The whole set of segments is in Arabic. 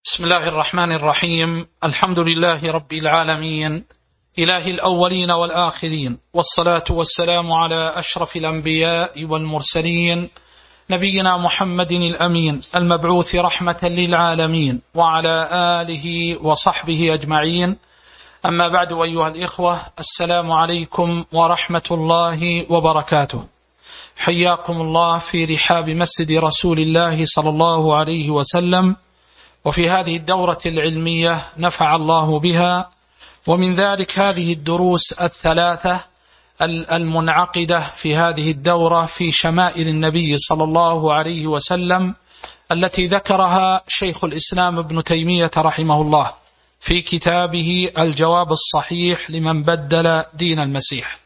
بسم الله الرحمن الرحيم. الحمد لله رب العالمين، إله الأولين والآخرين، والصلاة والسلام على أشرف الأنبياء والمرسلين، نبينا محمد الأمين المبعوث رحمة للعالمين، وعلى آله وصحبه أجمعين. أما بعد، أيها الإخوة، السلام عليكم ورحمة الله وبركاته. حياكم الله في رحاب مسجد رسول الله صلى الله عليه وسلم، وفي هذه الدورة العلمية نفع الله بها، ومن ذلك هذه الدروس الثلاثة المنعقدة في هذه الدورة في شمائل النبي صلى الله عليه وسلم، التي ذكرها شيخ الإسلام ابن تيمية رحمه الله في كتابه الجواب الصحيح لمن بدل دين المسيح.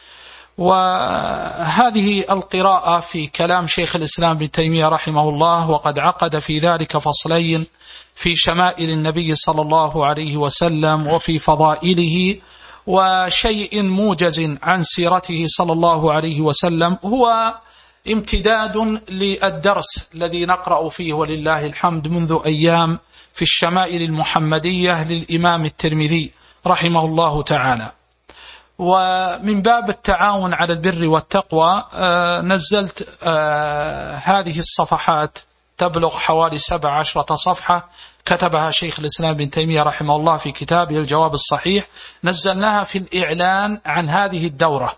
وهذه القراءة في كلام شيخ الإسلام ابن تيمية رحمه الله، وقد عقد في ذلك فصلين في شمائل النبي صلى الله عليه وسلم وفي فضائله، وشيء موجز عن سيرته صلى الله عليه وسلم، هو امتداد للدرس الذي نقرأ فيه ولله الحمد منذ أيام في الشمائل المحمدية للإمام الترمذي رحمه الله تعالى. ومن باب التعاون على البر والتقوى نزلت هذه الصفحات، تبلغ حوالي 17 صفحة كتبها شيخ الإسلام ابن تيمية رحمه الله في كتابه الجواب الصحيح، نزلناها في الإعلان عن هذه الدورة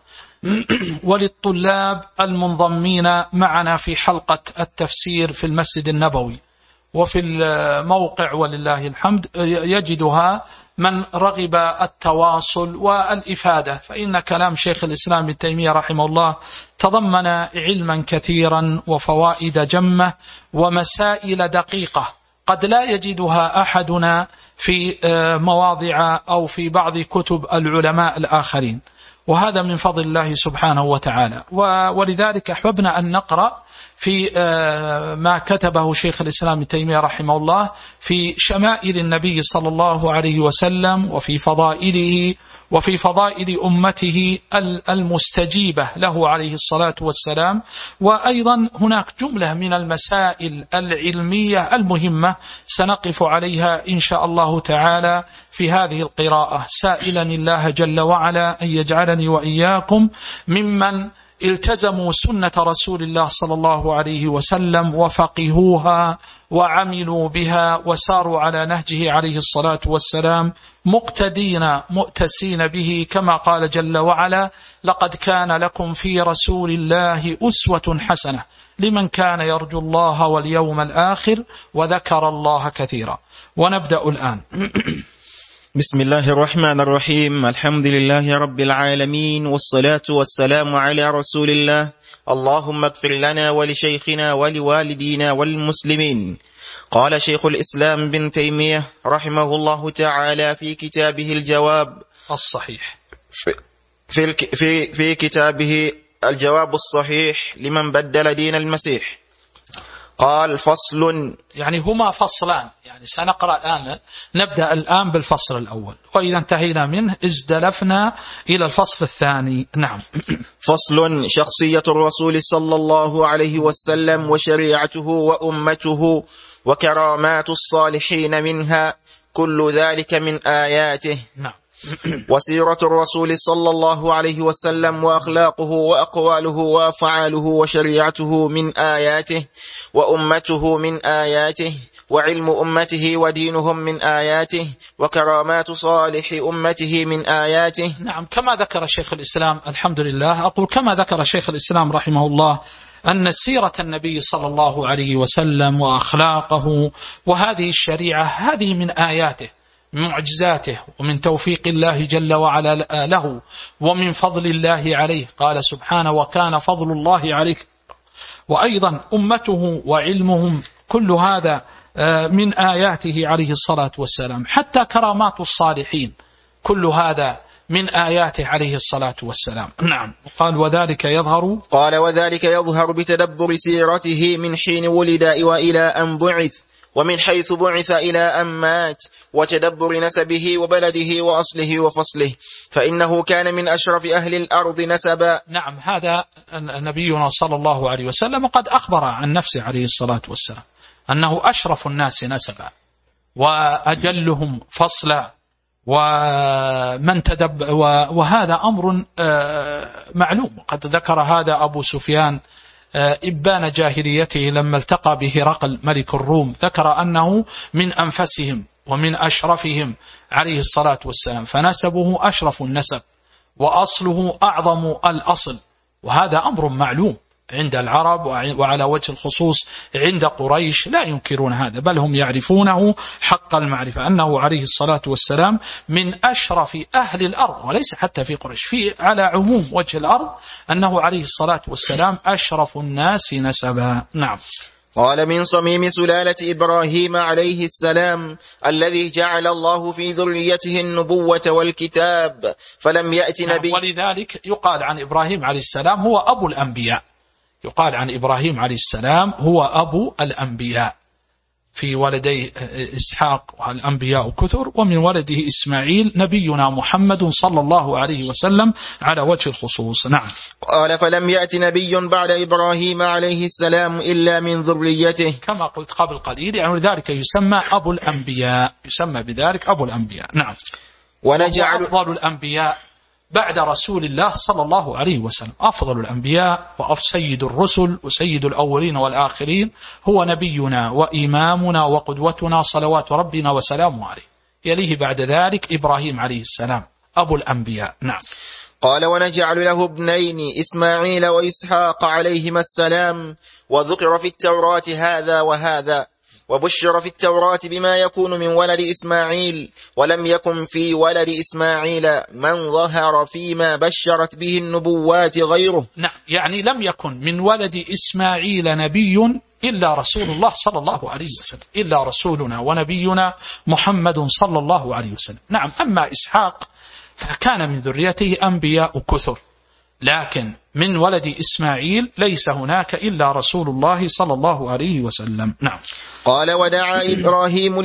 وللطلاب المنضمين معنا في حلقة التفسير في المسجد النبوي وفي الموقع ولله الحمد يجدها من رغب التواصل والإفادة، فإن كلام شيخ الإسلام ابن تيمية رحمه الله تضمن علما كثيرا وفوائد جمة ومسائل دقيقة قد لا يجدها أحدنا في مواضع أو في بعض كتب العلماء الآخرين، وهذا من فضل الله سبحانه وتعالى. ولذلك أحببنا أن نقرأ في ما كتبه شيخ الإسلام ابن تيمية رحمه الله في شمائل النبي صلى الله عليه وسلم، وفي فضائله وفي فضائل أمته المستجيبة له عليه الصلاة والسلام. وأيضا هناك جملة من المسائل العلمية المهمة سنقف عليها إن شاء الله تعالى في هذه القراءة، سائلا الله جل وعلا أن يجعلني وإياكم ممن التزموا سنة رسول الله صلى الله عليه وسلم وفقهوها وعملوا بها وساروا على نهجه عليه الصلاة والسلام، مقتدين مؤتسين به، كما قال جل وعلا: لقد كان لكم في رسول الله أسوة حسنة لمن كان يرجو الله واليوم الآخر وذكر الله كثيرا. ونبدأ الآن. بسم الله الرحمن الرحيم. الحمد لله رب العالمين، والصلاة والسلام على رسول الله. اللهم اغفر لنا ولشيخنا ولوالدينا والمسلمين. قال شيخ الإسلام بن تيمية رحمه الله تعالى في كتابه الجواب الصحيح في كتابه الجواب الصحيح لمن بدل دين المسيح، قال: فصل، يعني هما فصلان، يعني سنقرأ الآن، نبدأ الآن بالفصل الأول، وإذا انتهينا منه ازدلفنا إلى الفصل الثاني. نعم. فصل: شخصية الرسول صلى الله عليه وسلم وشريعته وأمته وكرامات الصالحين منها، كل ذلك من آياته. نعم. وسيرة الرسول صلى الله عليه وسلم وأخلاقه وأقواله وأفعاله وشريعته من آياته، وأمته من آياته، وعلم أمته ودينهم من آياته، وكرامات صالح أمته من آياته. نعم، كما ذكر شيخ الإسلام، الحمد لله، أقول كما ذكر شيخ الإسلام رحمه الله أن سيرة النبي صلى الله عليه وسلم وأخلاقه وهذه الشريعة هذه من آياته، من معجزاته، ومن توفيق الله جل وعلا له، ومن فضل الله عليه. قال سبحانه: وكان فضل الله عليك. وأيضا أمته وعلمهم كل هذا من آياته عليه الصلاة والسلام، حتى كرامات الصالحين كل هذا من آياته عليه الصلاة والسلام. نعم. قال: وذلك يظهر بتدبر سيرته من حين ولد وإلى أن بعث، ومن حيث بعث إلى أن مات، وتدبر نسبه وبلده وأصله وفصله، فإنه كان من أشرف أهل الأرض نسبا. نعم، هذا نبينا صلى الله عليه وسلم قد أخبر عن نفسه عليه الصلاة والسلام أنه أشرف الناس نسبا، وأجلهم فصلا ومن وهذا أمر معلوم. قد ذكر هذا أبو سفيان إبان جاهليته لما التقى بهرقل ملك الروم، ذكر أنه من أنفسهم ومن أشرفهم عليه الصلاة والسلام، فنسبه أشرف النسب وأصله أعظم الأصل، وهذا أمر معلوم عند العرب، وعلى وجه الخصوص عند قريش لا ينكرون هذا، بل هم يعرفونه حق المعرفة أنه عليه الصلاة والسلام من أشرف أهل الأرض، وليس حتى في قريش، على عموم وجه الأرض أنه عليه الصلاة والسلام أشرف الناس نسبا. نعم. قال: من صميم سلالة إبراهيم عليه السلام الذي جعل الله في ذريته النبوة والكتاب، فلم يأت نبي. ولذلك يقال عن إبراهيم عليه السلام هو أبو الأنبياء، يقال عن إبراهيم عليه السلام هو أبو الأنبياء، في ولدي إسحاق والأنبياء كثر، ومن ولده إسماعيل نبينا محمد صلى الله عليه وسلم على وجه الخصوص. نعم. قال: فلم يأت نبي بعد إبراهيم عليه السلام إلا من ذريته، كما قلت قبل قليل، يعني ذلك يسمى أبو الأنبياء، يسمى بذلك أبو الأنبياء. نعم. ونجعل أفضل الأنبياء بعد رسول الله صلى الله عليه وسلم، أفضل الأنبياء وسيد الرسل وسيد الأولين والآخرين هو نبينا وإمامنا وقدوتنا صلوات ربنا وسلامه عليه، يليه بعد ذلك إبراهيم عليه السلام أبو الأنبياء. نعم. قال: ونجعل له ابنين إسماعيل وإسحاق عليهما السلام، وذكر في التوراة هذا وهذا، وبشر في التوراة بما يكون من ولد إسماعيل، ولم يكن في ولد إسماعيل من ظهر فيما بشرت به النبوات غيره. نعم، يعني لم يكن من ولد إسماعيل نبي إلا رسول الله صلى الله عليه وسلم، إلا رسولنا ونبينا محمد صلى الله عليه وسلم. نعم. أما إسحاق فكان من ذريته أنبياء كثر، لكن من ولد إسماعيل ليس هناك إلا رسول الله صلى الله عليه وسلم. نعم. قال: ودعا إبراهيم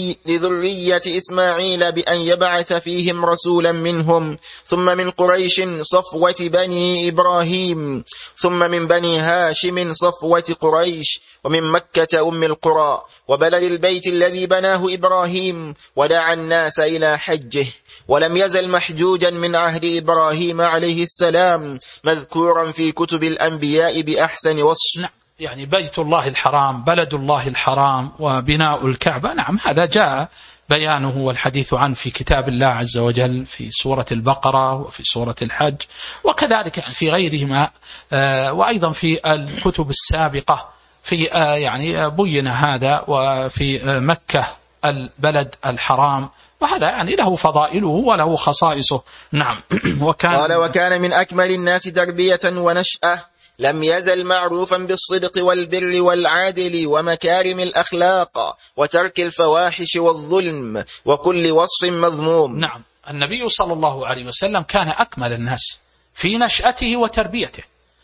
لذرية إسماعيل بأن يبعث فيهم رسولا منهم، ثم من قريش صفوة بني إبراهيم، ثم من بني هاشم صفوة قريش، ومن مكة أم القرى، وبلد البيت الذي بناه إبراهيم، ودعا الناس إلى حجه، ولم يزل محجوجا من عهد إبراهيم عليه السلام، مذكورا في كتب الأنبياء بأحسن وصف. نعم. يعني بيت الله الحرام، بلد الله الحرام، وبناء الكعبة. نعم، هذا جاء بيانه والحديث عنه في كتاب الله عز وجل في سورة البقرة وفي سورة الحج، وكذلك في غيرهما، وأيضا في الكتب السابقة في يعني بين هذا، وفي مكة البلد الحرام، وهذا يعني له فضائله وله خصائصه. نعم. قال: وكان من أكمل الناس تربية ونشأة، لم يزل معروفا بالصدق والبر والعدل ومكارم الأخلاق وترك الفواحش والظلم وكل وصف مذموم. نعم. النبي صلى الله عليه وسلم كان أكمل الناس في نشأته وتربيته،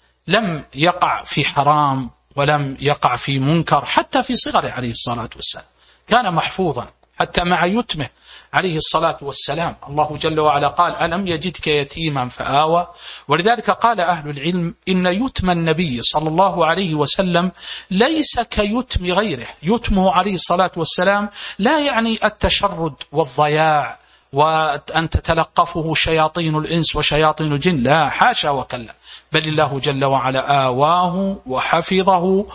لم يقع في حرام ولم يقع في منكر، حتى في صغره عليه الصلاة والسلام كان محفوظا، حتى مع يتمه عليه الصلاة والسلام. الله جل وعلا قال: ألم يجدك يتيما فآوى. ولذلك قال أهل العلم إن يتم النبي صلى الله عليه وسلم ليس كيتم غيره. يتمه عليه الصلاة والسلام لا يعني التشرد والضياع وأن تتلقفه شياطين الإنس وشياطين الجن، لا، حاشا وكلا، بل الله جل وعلا آواه وحفظه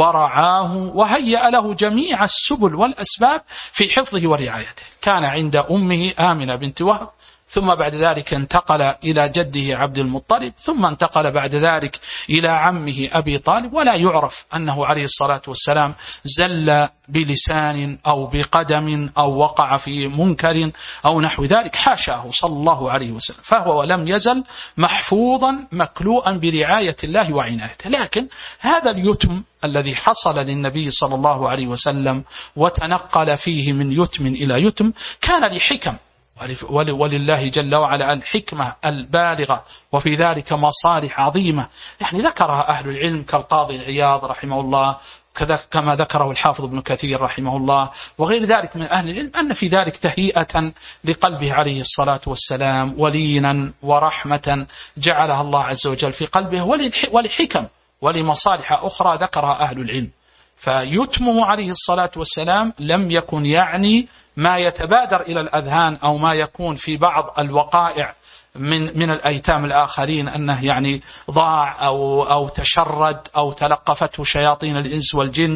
ورعاه وهيأ له جميع السبل والأسباب في حفظه ورعايته. كان عند أمه آمنة بنت وهب، ثم بعد ذلك انتقل إلى جده عبد المطلب، ثم انتقل بعد ذلك إلى عمه أبي طالب، ولا يعرف أنه عليه الصلاة والسلام زل بلسان أو بقدم أو وقع في منكر أو نحو ذلك، حاشاه صلى الله عليه وسلم، فهو ولم يزل محفوظا مكلوءا برعاية الله وعنايته. لكن هذا اليتم الذي حصل للنبي صلى الله عليه وسلم وتنقل فيه من يتم إلى يتم كان لحكم، ولله جل وعلا الحكمة البالغة، وفي ذلك مصالح عظيمة يعني ذكرها أهل العلم كالقاضي عياض رحمه الله، كما ذكره الحافظ ابن كثير رحمه الله وغير ذلك من أهل العلم، أن في ذلك تهيئة لقلبه عليه الصلاة والسلام، ولينا ورحمة جعلها الله عز وجل في قلبه، ولحكم ولمصالح أخرى ذكرها أهل العلم. فيتمه عليه الصلاة والسلام لم يكن يعني ما يتبادر إلى الأذهان أو ما يكون في بعض الوقائع من الأيتام الآخرين أنه يعني ضاع أو تشرد أو تلقفته شياطين الإنس والجن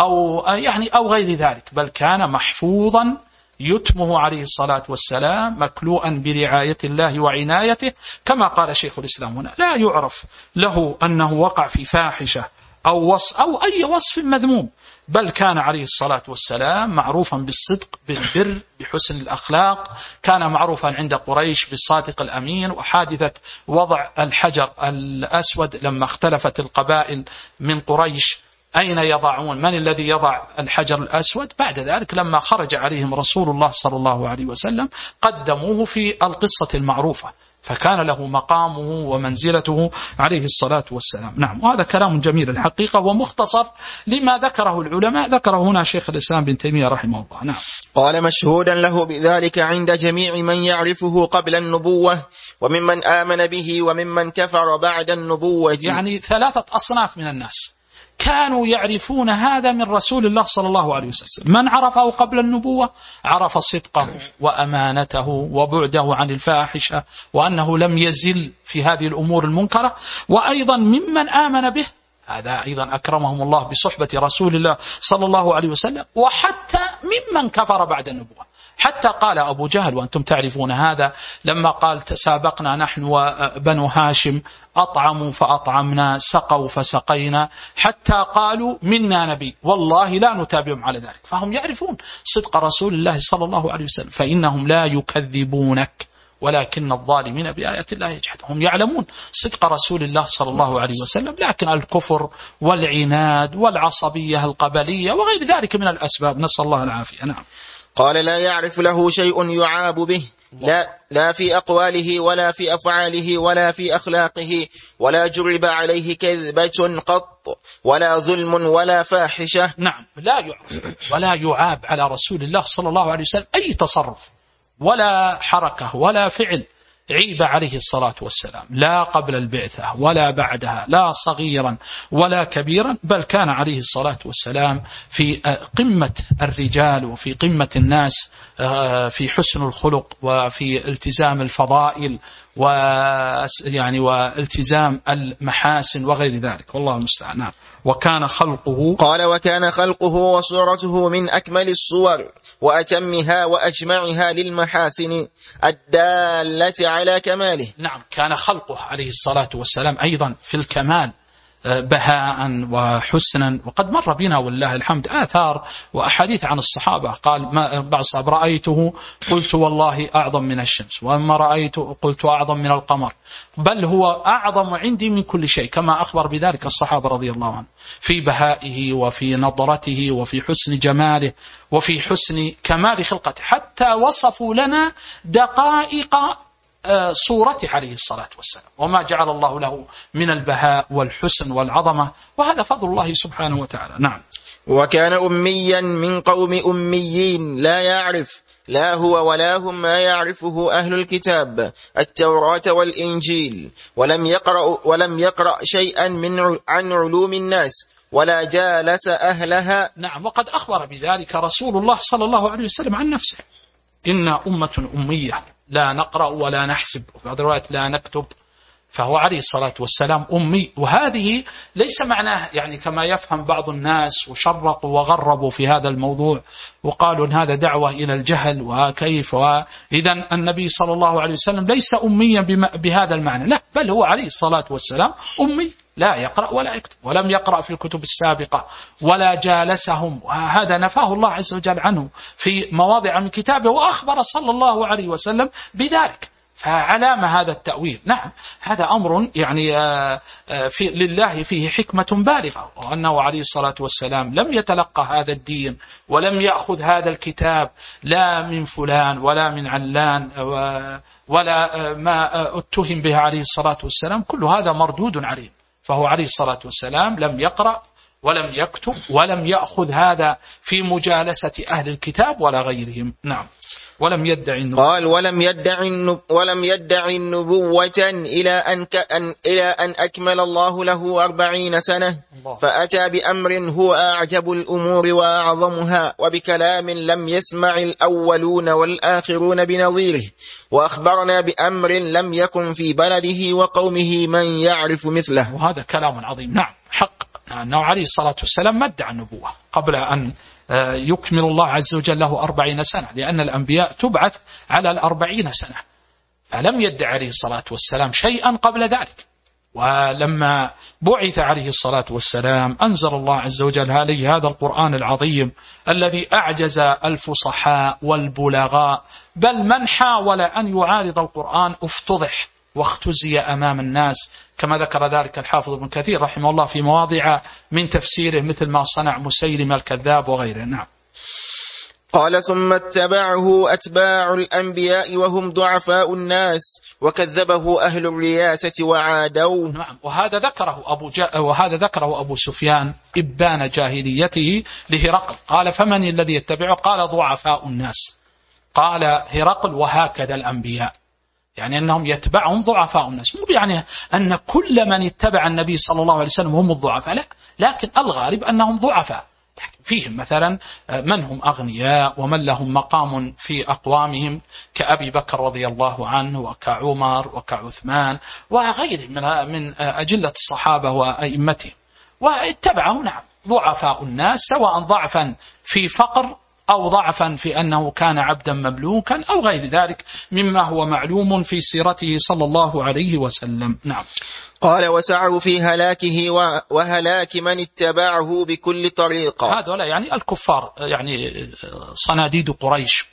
أو غير ذلك، بل كان محفوظا يتمه عليه الصلاة والسلام مكلوءا برعاية الله وعنايته، كما قال شيخ الإسلام هنا لا يعرف له أنه وقع في فاحشة أو أي وصف مذموم، بل كان عليه الصلاة والسلام معروفا بالصدق، بالبر، بحسن الأخلاق، كان معروفا عند قريش بالصادق الأمين. وحادثة وضع الحجر الأسود لما اختلفت القبائل من قريش أين يضعون، من الذي يضع الحجر الأسود، بعد ذلك لما خرج عليهم رسول الله صلى الله عليه وسلم قدموه في القصة المعروفة، فكان له مقامه ومنزلته عليه الصلاة والسلام. نعم، وهذا كلام جميل الحقيقة ومختصر لما ذكره العلماء، ذكره هنا شيخ الإسلام بن تيمية رحمه الله. نعم. قال مشهودا له بذلك عند جميع من يعرفه قبل النبوة وممن آمن به وممن كفر بعد النبوة. يعني 3 أصناف من الناس كانوا يعرفون هذا من رسول الله صلى الله عليه وسلم. من عرفه قبل النبوة عرف صدقه وأمانته وبعده عن الفاحشة وأنه لم يزل في هذه الأمور المنكرة، وأيضا ممن آمن به، هذا أيضا أكرمهم الله بصحبة رسول الله صلى الله عليه وسلم، وحتى ممن كفر بعد النبوة. حتى قال أبو جهل وأنتم تعرفون هذا لما قال تسابقنا نحن وبنو هاشم، أطعموا فأطعمنا، سقوا فسقينا، حتى قالوا منا نبي والله لا نتابعهم على ذلك. فهم يعرفون صدق رسول الله صلى الله عليه وسلم، فإنهم لا يكذبونك ولكن الظالمين بآيات الله يجحدون. هم يعلمون صدق رسول الله صلى الله عليه وسلم، لكن الكفر والعناد والعصبية القبلية وغير ذلك من الأسباب، نسأل الله العافية. نعم. قال لا يعرف له شيء يعاب به، لا في أقواله ولا في أفعاله ولا في أخلاقه، ولا جرب عليه كذبة قط ولا ظلم ولا فاحشة. نعم، لا يعرف ولا يعاب على رسول الله صلى الله عليه وسلم أي تصرف ولا حركة ولا فعل عيب عليه الصلاة والسلام، لا قبل البعثة ولا بعدها، لا صغيرا ولا كبيرا، بل كان عليه الصلاة والسلام في قمة الرجال وفي قمة الناس في حسن الخلق وفي التزام الفضائل والتزام المحاسن وغير ذلك، والله المستعان. وكان خلقه، قال وكان خلقه وصورته من أكمل الصور وأتمها وأجمعها للمحاسن الدالة على كماله. نعم، كان خلقه عليه الصلاة والسلام أيضا في الكمال بهاء وحسنا. وقد مر بنا والله الحمد آثار وأحاديث عن الصحابة، قال بعض الصحابة رأيته قلت والله أعظم من الشمس، وأما رأيته قلت أعظم من القمر، بل هو أعظم عندي من كل شيء، كما أخبر بذلك الصحابة رضي الله عنهم، في بهائه وفي نظرته وفي حسن جماله وفي حسن كمال خلقته، حتى وصفوا لنا دقائق صورته عليه الصلاة والسلام وما جعل الله له من البهاء والحسن والعظمة، وهذا فضل الله سبحانه وتعالى. نعم. وكان أميا من قوم أميين لا يعرف لا هو ولا هم ما يعرفه أهل الكتاب التوراة والإنجيل، ولم يقرأ شيئا عن علوم الناس ولا جالس أهلها. نعم، وقد أخبر بذلك رسول الله صلى الله عليه وسلم عن نفسه: إنا أمة أمية لا نقرأ ولا نحسب، وفي بعض الروايات لا نكتب. فهو عليه الصلاة والسلام أمي، وهذه ليس معناه يعني كما يفهم بعض الناس وشرقوا وغربوا في هذا الموضوع وقالوا إن هذا دعوة إلى الجهل وكيف، وإذن النبي صلى الله عليه وسلم ليس أميا بهذا المعنى، لا، بل هو عليه الصلاة والسلام أمي لا يقرأ ولا يكتب، ولم يقرأ في الكتب السابقة ولا جالسهم، وهذا نفاه الله عز وجل عنه في مواضع من كتابه، وأخبر صلى الله عليه وسلم بذلك. فعلام هذا التأويل. نعم، هذا أمر يعني لله فيه حكمة بالغة، وأنه عليه الصلاة والسلام لم يتلقى هذا الدين ولم يأخذ هذا الكتاب لا من فلان ولا من علان ولا ما اتهم به عليه الصلاة والسلام، كل هذا مردود عليه. فهو عليه الصلاة والسلام لم يقرأ ولم يكتب ولم يأخذ هذا في مجالسة أهل الكتاب ولا غيرهم. نعم. ولم يدعي النبوة. قال ولم يدعي النبوة إلى أن أكمل الله له 40 سنة، فأتى بأمر هو أعجب الأمور وأعظمها، وبكلام لم يسمع الأولون والآخرون بنظيره، وأخبرنا بأمر لم يكن في بلده وقومه من يعرف مثله. وهذا كلام عظيم. نعم، حق أنه عليه الصلاة والسلام ما ادعى النبوة قبل أن يكمل الله عز وجل له 40 سنة، لأن الأنبياء تبعث على 40 سنة، فلم يدع عليه الصلاة والسلام شيئا قبل ذلك. ولما بعث عليه الصلاة والسلام أنزل الله عز وجل عليه هذا القرآن العظيم الذي أعجز الفصحاء والبلغاء، بل من حاول أن يعارض القرآن افتضح واختزي أمام الناس، كما ذكر ذلك الحافظ ابن كثير رحمه الله في مواضع من تفسيره، مثل ما صنع مسيلمة الكذاب وغيره. نعم. قال ثم اتبعه أتباع الأنبياء وهم ضعفاء الناس، وكذبه أهل الرياسة وعادوا. نعم. وهذا ذكره أبو سفيان إبان جاهليته لهرقل، قال فمن الذي يتبعه؟ قال ضعفاء الناس. قال هرقل وهكذا الأنبياء، يعني أنهم يتبعهم ضعفاء الناس، مو يعني أن كل من اتبع النبي صلى الله عليه وسلم هم الضعفاء، لا، لكن الغالب أنهم ضعفاء، فيهم مثلا من هم أغنياء ومن لهم مقام في أقوامهم كأبي بكر رضي الله عنه وكعمر وكعثمان وغيرهم من أجلة الصحابة وأئمتهم، واتبعهم. نعم، ضعفاء الناس، سواء ضعفا في فقر أو ضعفا في أنه كان عبدا مملوكا أو غير ذلك مما هو معلوم في سيرته صلى الله عليه وسلم. نعم. قال وسعوا في هلاكه وهلاك من اتبعه بكل طريقة. هذا يعني الكفار، يعني صناديد قريش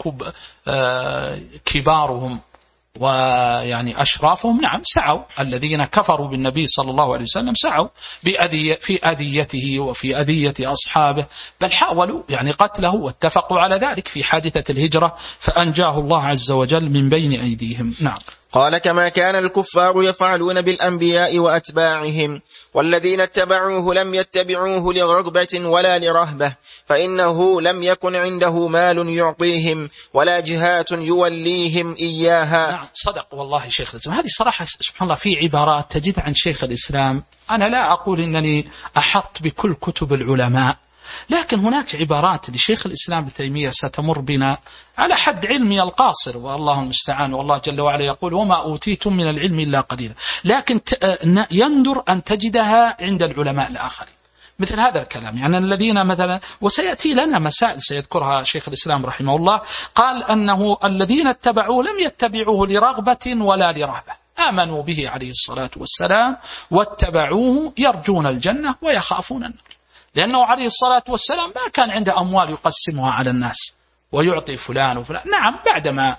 كبارهم ويعني أشرافهم، نعم سعوا، الذين كفروا بالنبي صلى الله عليه وسلم سعوا في أذيته وفي أذية أصحابه، بل حاولوا يعني قتله، واتفقوا على ذلك في حادثة الهجرة فأنجاه الله عز وجل من بين أيديهم. نعم. قال كما كان الكفار يفعلون بالأنبياء وأتباعهم، والذين اتبعوه لم يتبعوه لرغبة ولا لرهبة، فإنه لم يكن عنده مال يعطيهم ولا جهات يوليهم إياها. نعم، صدق والله شيخ الإسلام. هذه صراحة سبحان الله في عبارات تجد عن شيخ الإسلام، أنا لا أقول إنني أحط بكل كتب العلماء، لكن هناك عبارات لشيخ الإسلام ابن تيمية ستمر بنا على حد علمي القاصر، والله المستعان، والله جل وعلا يقول وما أوتيتم من العلم إلا قليلا، لكن يندر أن تجدها عند العلماء الآخرين مثل هذا الكلام. يعني الذين مثلا، وسيأتي لنا مسائل سيذكرها شيخ الإسلام رحمه الله، قال أنه الذين اتبعوه لم يتبعوه لرغبة ولا لرهبة، آمنوا به عليه الصلاة والسلام واتبعوه يرجون الجنة ويخافون النار، لأنه عليه الصلاة والسلام ما كان عنده أموال يقسمها على الناس ويعطي فلان وفلان. نعم، بعدما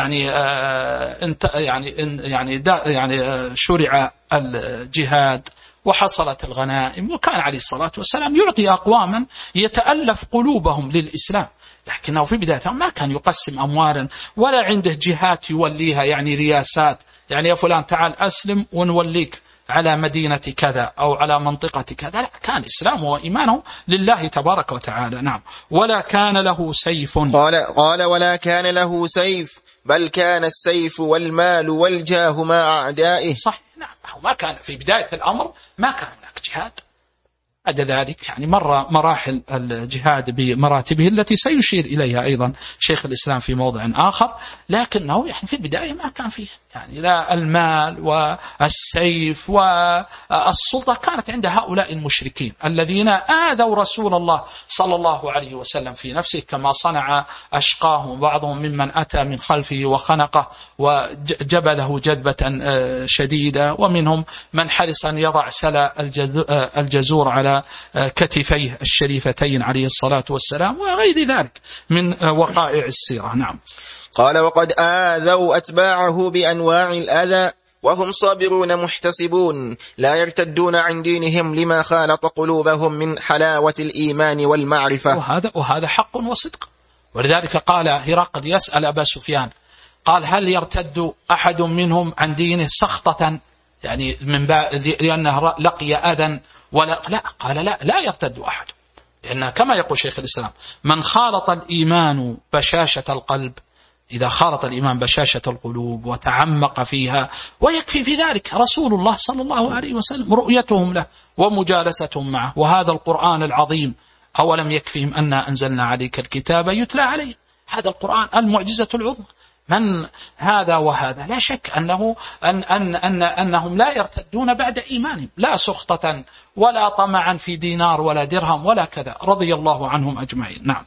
يعني شرع الجهاد وحصلت الغنائم، وكان عليه الصلاة والسلام يعطي أقواما يتألف قلوبهم للإسلام، لكنه في بدايته ما كان يقسم أموالا ولا عنده جهات يوليها، يعني رياسات، يعني يا فلان تعال أسلم ونوليك على مدينة كذا أو على منطقة كذا، لا، كان إسلامه وإيمانه لله تبارك وتعالى. نعم. ولا كان له سيف. قال ولا كان له سيف، بل كان السيف والمال والجاه مع أعدائه. صح. نعم، ما كان في بداية الأمر ما كان هناك جهاد، بعد ذلك يعني مر مراحل الجهاد بمراتبه التي سيشير إليها أيضا شيخ الإسلام في موضع آخر، لكنه يعني في البداية ما كان فيه يعني لا المال والسيف والسلطة، كانت عند هؤلاء المشركين الذين آذوا رسول الله صلى الله عليه وسلم في نفسه، كما صنع أشقاهم بعضهم ممن أتى من خلفه وخنقه وجبله جذبة شديدة، ومنهم من حرص أن يضع سلا الجزور على كتفيه الشريفتين عليه الصلاة والسلام وغير ذلك من وقائع السيرة. نعم. قال وقد آذوا أتباعه بأنواع الأذى وهم صابرون محتسبون، لا يرتدون عن دينهم لما خالط قلوبهم من حلاوة الإيمان والمعرفة. وهذا حق وصدق، ولذلك قال هرقل يسأل أبا سفيان، قال هل يرتد أحد منهم عن دينه سخطة، يعني لأنه لقي أذى ولا لا؟ قال لا يرتد أحد، لأن كما يقول شيخ الإسلام من خالط الإيمان بشاشة القلب إذا خالط الإيمان بشاشة القلوب وتعمق فيها، ويكفي في ذلك رسول الله صلى الله عليه وسلم رؤيتهم له ومجالستهم معه. وهذا القرآن العظيم أولم يكفيهم أنا أنزلنا عليك الكتاب يتلى عليه، هذا القرآن المعجزة العظمى. من هذا وهذا لا شك أنهم لا يرتدون بعد إيمانهم، لا سخطة ولا طمعا في دينار ولا درهم ولا كذا، رضي الله عنهم أجمعين. نعم.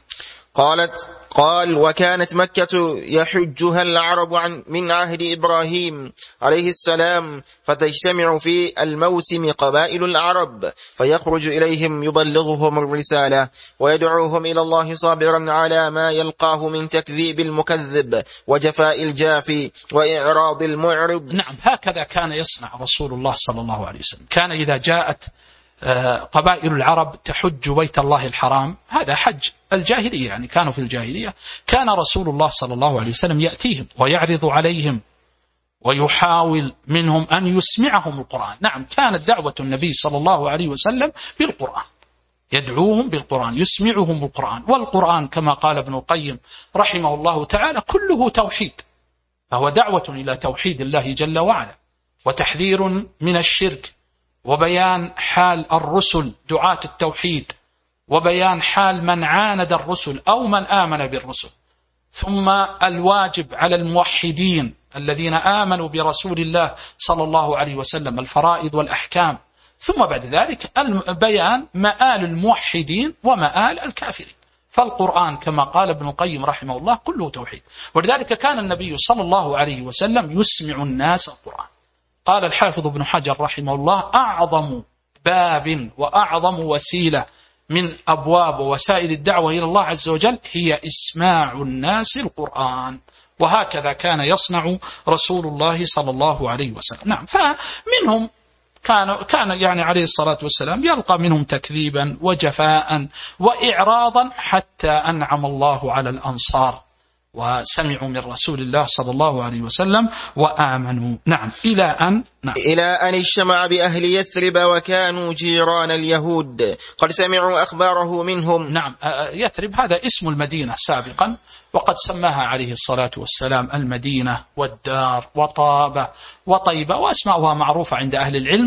قال وكانت مكة يحجها العرب من عهد إبراهيم عليه السلام، فتجتمع في الموسم قبائل العرب فيخرج إليهم يبلغهم الرسالة ويدعوهم إلى الله صابرا على ما يلقاه من تكذيب المكذب وجفاء الجافي وإعراض المعرض. نعم، هكذا كان يصنع رسول الله صلى الله عليه وسلم. كان إذا جاءت قبائل العرب تحج بيت الله الحرام، هذا حج الجاهلية، يعني كانوا في الجاهلية، كان رسول الله صلى الله عليه وسلم يأتيهم ويعرض عليهم ويحاول منهم أن يسمعهم القرآن. نعم، كانت دعوة النبي صلى الله عليه وسلم بالقرآن، يدعوهم بالقرآن، يسمعهم القرآن. والقرآن كما قال ابن القيم رحمه الله تعالى كله توحيد، فهو دعوة إلى توحيد الله جل وعلا وتحذير من الشرك، وبيان حال الرسل دعاة التوحيد، وبيان حال من عاند الرسل أو من آمن بالرسل، ثم الواجب على الموحدين الذين آمنوا برسول الله صلى الله عليه وسلم الفرائض والأحكام، ثم بعد ذلك بيان مآل الموحدين ومآل الكافرين. فالقرآن كما قال ابن القيم رحمه الله كله توحيد. ولذلك كان النبي صلى الله عليه وسلم يسمع الناس القرآن. قال الحافظ ابن حجر رحمه الله أعظم باب وأعظم وسيلة من أبواب ووسائل الدعوة إلى الله عز وجل هي إسماع الناس القرآن، وهكذا كان يصنع رسول الله صلى الله عليه وسلم. نعم، فمنهم كان يعني عليه الصلاة والسلام يلقى منهم تكذيبا وجفاء وإعراضا، حتى أنعم الله على الأنصار وسمعوا من رسول الله صلى الله عليه وسلم وآمنوا. نعم، إلى أن اجتمع بأهل يثرب وكانوا جيران اليهود قد سمعوا أخباره منهم. نعم، يثرب هذا اسم المدينة سابقا، وقد سماها عليه الصلاة والسلام المدينة والدار وطابة وطيبة، وأسماؤها معروفة عند أهل العلم.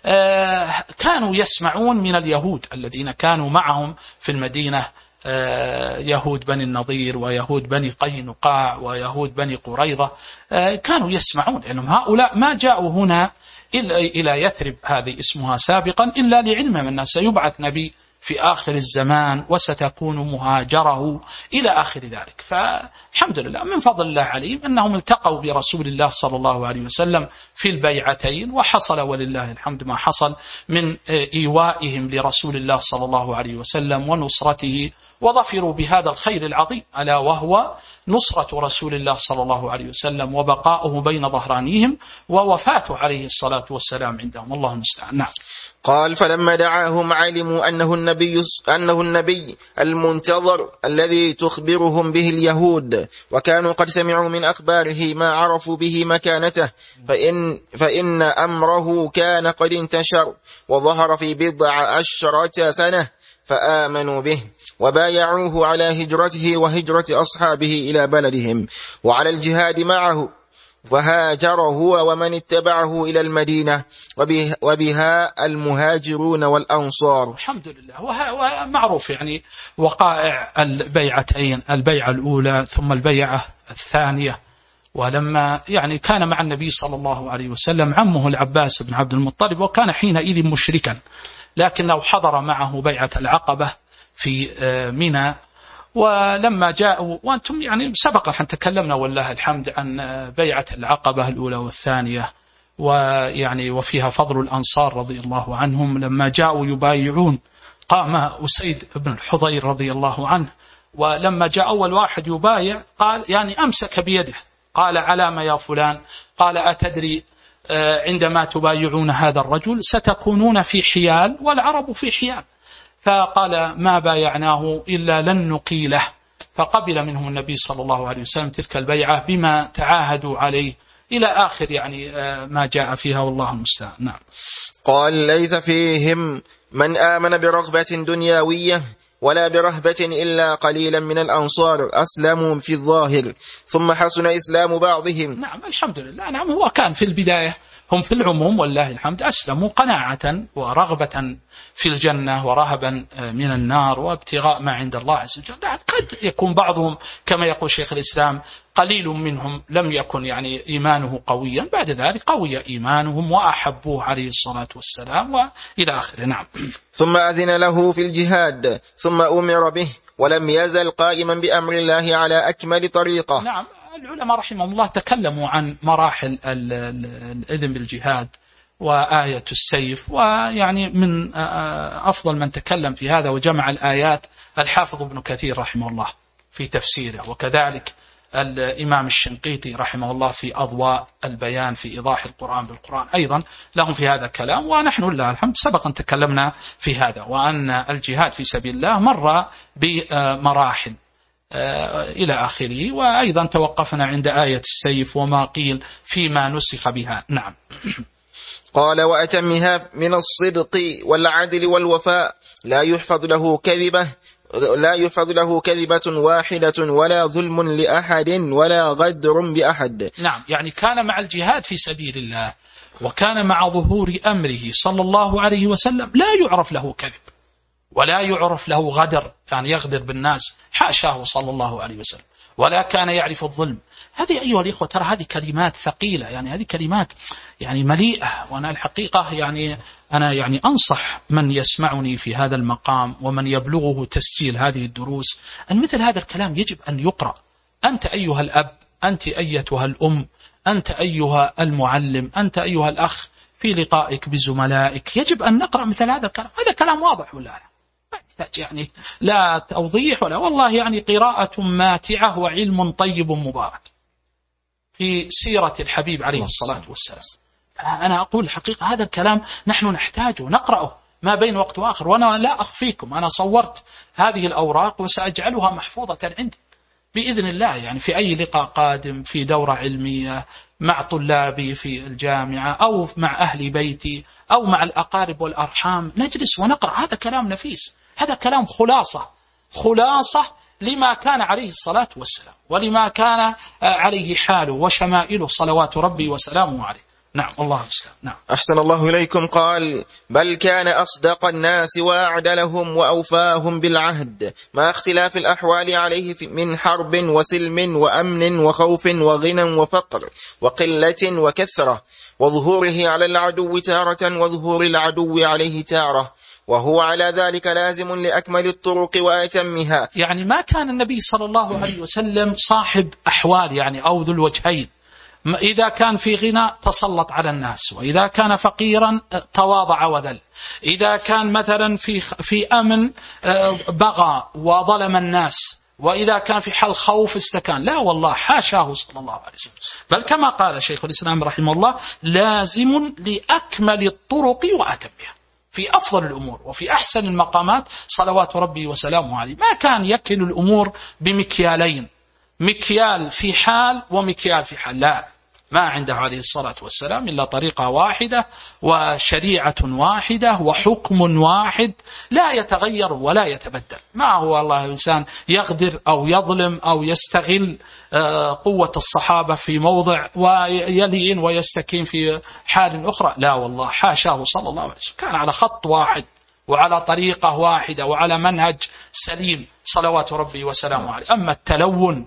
كانوا يسمعون من اليهود الذين كانوا معهم في المدينة، يهود بني النضير ويهود بني قينقاع ويهود بني قريظة، كانوا يسمعون، لأنهم هؤلاء ما جاءوا هنا إلى يثرب هذه اسمها سابقا إلا لعلم أنه سيبعث نبي في آخر الزمان وستكون مهاجره إلى آخر ذلك. فالحمد لله من فضل الله عليهم أنهم التقوا برسول الله صلى الله عليه وسلم في البيعتين، وحصل ولله الحمد ما حصل من إيوائهم لرسول الله صلى الله عليه وسلم ونصرته، وظفروا بهذا الخير العظيم ألا وهو نصرة رسول الله صلى الله عليه وسلم وبقاؤه بين ظهرانيهم ووفاته عليه الصلاة والسلام عندهم. الله المستعان. نعم. قال فلما دعاهم علموا أنه النبي المنتظر الذي تخبرهم به اليهود، وكانوا قد سمعوا من أخباره ما عرفوا به مكانته، فإن أمره كان قد انتشر وظهر في 10 سنة، فآمنوا به وبايعوه على هجرته وهجرة أصحابه إلى بلدهم وعلى الجهاد معه، فهاجر هو ومن اتبعه إلى المدينة، وبها المهاجرون والأنصار. الحمد لله. ومعروف يعني وقائع البيعتين، البيعة الأولى ثم البيعة الثانية. ولما يعني كان مع النبي صلى الله عليه وسلم عمه العباس بن عبد المطلب، وكان حينئذ مشركا، لكنه حضر معه بيعة العقبة في منى. ولما جاءوا، وأنتم يعني سبقا حن تكلمنا والله الحمد عن بيعة العقبة الأولى والثانية، ويعني وفيها فضل الأنصار رضي الله عنهم. لما جاءوا يبايعون قام أسيد بن الحضير رضي الله عنه، ولما جاء أول واحد يبايع قال يعني أمسك بيده، قال علام يا فلان؟ قال أتدري عندما تبايعون هذا الرجل ستكونون في حيال والعرب في حيال. فقال ما بايعناه إلا لن نقيله، فقبل منهم النبي صلى الله عليه وسلم تلك البيعة بما تعاهدوا عليه إلى آخر يعني ما جاء فيها، والله المستعان. نعم. قال ليس فيهم من آمن برغبة دنيوية ولا برهبة إلا قليلا من الأنصار أسلموا في الظاهر ثم حسن إسلام بعضهم. نعم الحمد لله. نعم هو كان في البداية هم في العموم والله الحمد أسلموا قناعة ورغبة في الجنة ورهبا من النار وابتغاء ما عند الله عز وجل. قد يكون بعضهم كما يقول شيخ الإسلام قليل منهم لم يكن يعني إيمانه قويا، بعد ذلك قوي إيمانهم وأحبوه عليه الصلاة والسلام وإلى آخره. نعم. ثم أذن له في الجهاد ثم أمر به ولم يزل قائما بأمر الله على أكمل طريقة. نعم العلماء رحمهم الله تكلموا عن مراحل الإذن بالجهاد وآية السيف، ويعني من أفضل من تكلم في هذا وجمع الآيات الحافظ ابن كثير رحمه الله في تفسيره، وكذلك الإمام الشنقيطي رحمه الله في أضواء البيان في إيضاح القرآن بالقرآن، أيضا لهم في هذا كلام. ونحن لله الحمد سبقا تكلمنا في هذا، وأن الجهاد في سبيل الله مر بمراحل إلى آخره، وأيضا توقفنا عند آية السيف وما قيل فيما نسخ بها. نعم. قال وأتمها من الصدق والعدل والوفاء لا يحفظ له كذبة واحدة ولا ظلم لأحد ولا غدر بأحد. نعم يعني كان مع الجهاد في سبيل الله وكان مع ظهور أمره صلى الله عليه وسلم لا يعرف له كذب ولا يعرف له غدر، كان يغدر بالناس حاشاه صلى الله عليه وسلم، ولا كان يعرف الظلم. هذه أيها الإخوة ترى هذه كلمات ثقيلة، يعني هذه كلمات يعني مليئة، وأنا الحقيقة يعني أنا يعني أنصح من يسمعني في هذا المقام ومن يبلغه تسجيل هذه الدروس أن مثل هذا الكلام يجب أن يقرأ. أنت أيها الأب، أنت أيتها الأم، أنت أيها المعلم، أنت أيها الأخ في لقائك بزملائك، يجب أن نقرأ مثل هذا الكلام. هذا كلام واضح ولا لا؟ يعني لا توضيح ولا، والله يعني قراءة ماتعة وعلم طيب مبارك في سيرة الحبيب عليه الصلاة والسلام. أنا أقول الحقيقة هذا الكلام نحن نحتاجه نقرأه ما بين وقت وآخر. وأنا لا أخفيكم أنا صورت هذه الأوراق وسأجعلها محفوظة عندي بإذن الله، يعني في أي لقاء قادم في دورة علمية مع طلابي في الجامعة أو مع أهل بيتي أو مع الأقارب والأرحام نجلس ونقرأ. هذا كلام نفيس، هذا كلام خلاصة لما كان عليه الصلاة والسلام ولما كان عليه حاله وشمائله صلوات ربي وسلامه عليه. نعم الله المستعان. نعم. أحسن الله إليكم. قال بل كان أصدق الناس وأعدلهم وأوفاهم بالعهد مع اختلاف الأحوال عليه من حرب وسلم وأمن وخوف وغنى وفقر وقلة وكثرة، وظهوره على العدو تارة وظهور العدو عليه تارة، وهو على ذلك لازم لأكمل الطرق وأتمها. يعني ما كان النبي صلى الله عليه وسلم صاحب أحوال يعني أو ذو الوجهين، إذا كان في غنى تسلط على الناس، وإذا كان فقيرا تواضع وذل، إذا كان مثلا في أمن بغى وظلم الناس، وإذا كان في حال خوف استكان. لا والله حاشاه صلى الله عليه وسلم، بل كما قال شيخ الإسلام رحمه الله لازم لأكمل الطرق وأتمها في أفضل الأمور وفي أحسن المقامات صلوات ربي وسلامه عليه. ما كان يكل الأمور بمكيالين، مكيال في حال ومكيال في حال، لا، ما عنده عليه الصلاة والسلام إلا طريقة واحدة وشريعة واحدة وحكم واحد لا يتغير ولا يتبدل. ما هو الله إنسان يغدر أو يظلم أو يستغل قوة الصحابة في موضع ويلين ويستكين في حال أخرى، لا والله حاشاه صلى الله عليه وسلم، كان على خط واحد وعلى طريقة واحدة وعلى منهج سليم صلوات ربي وسلامه عليه. أما التلون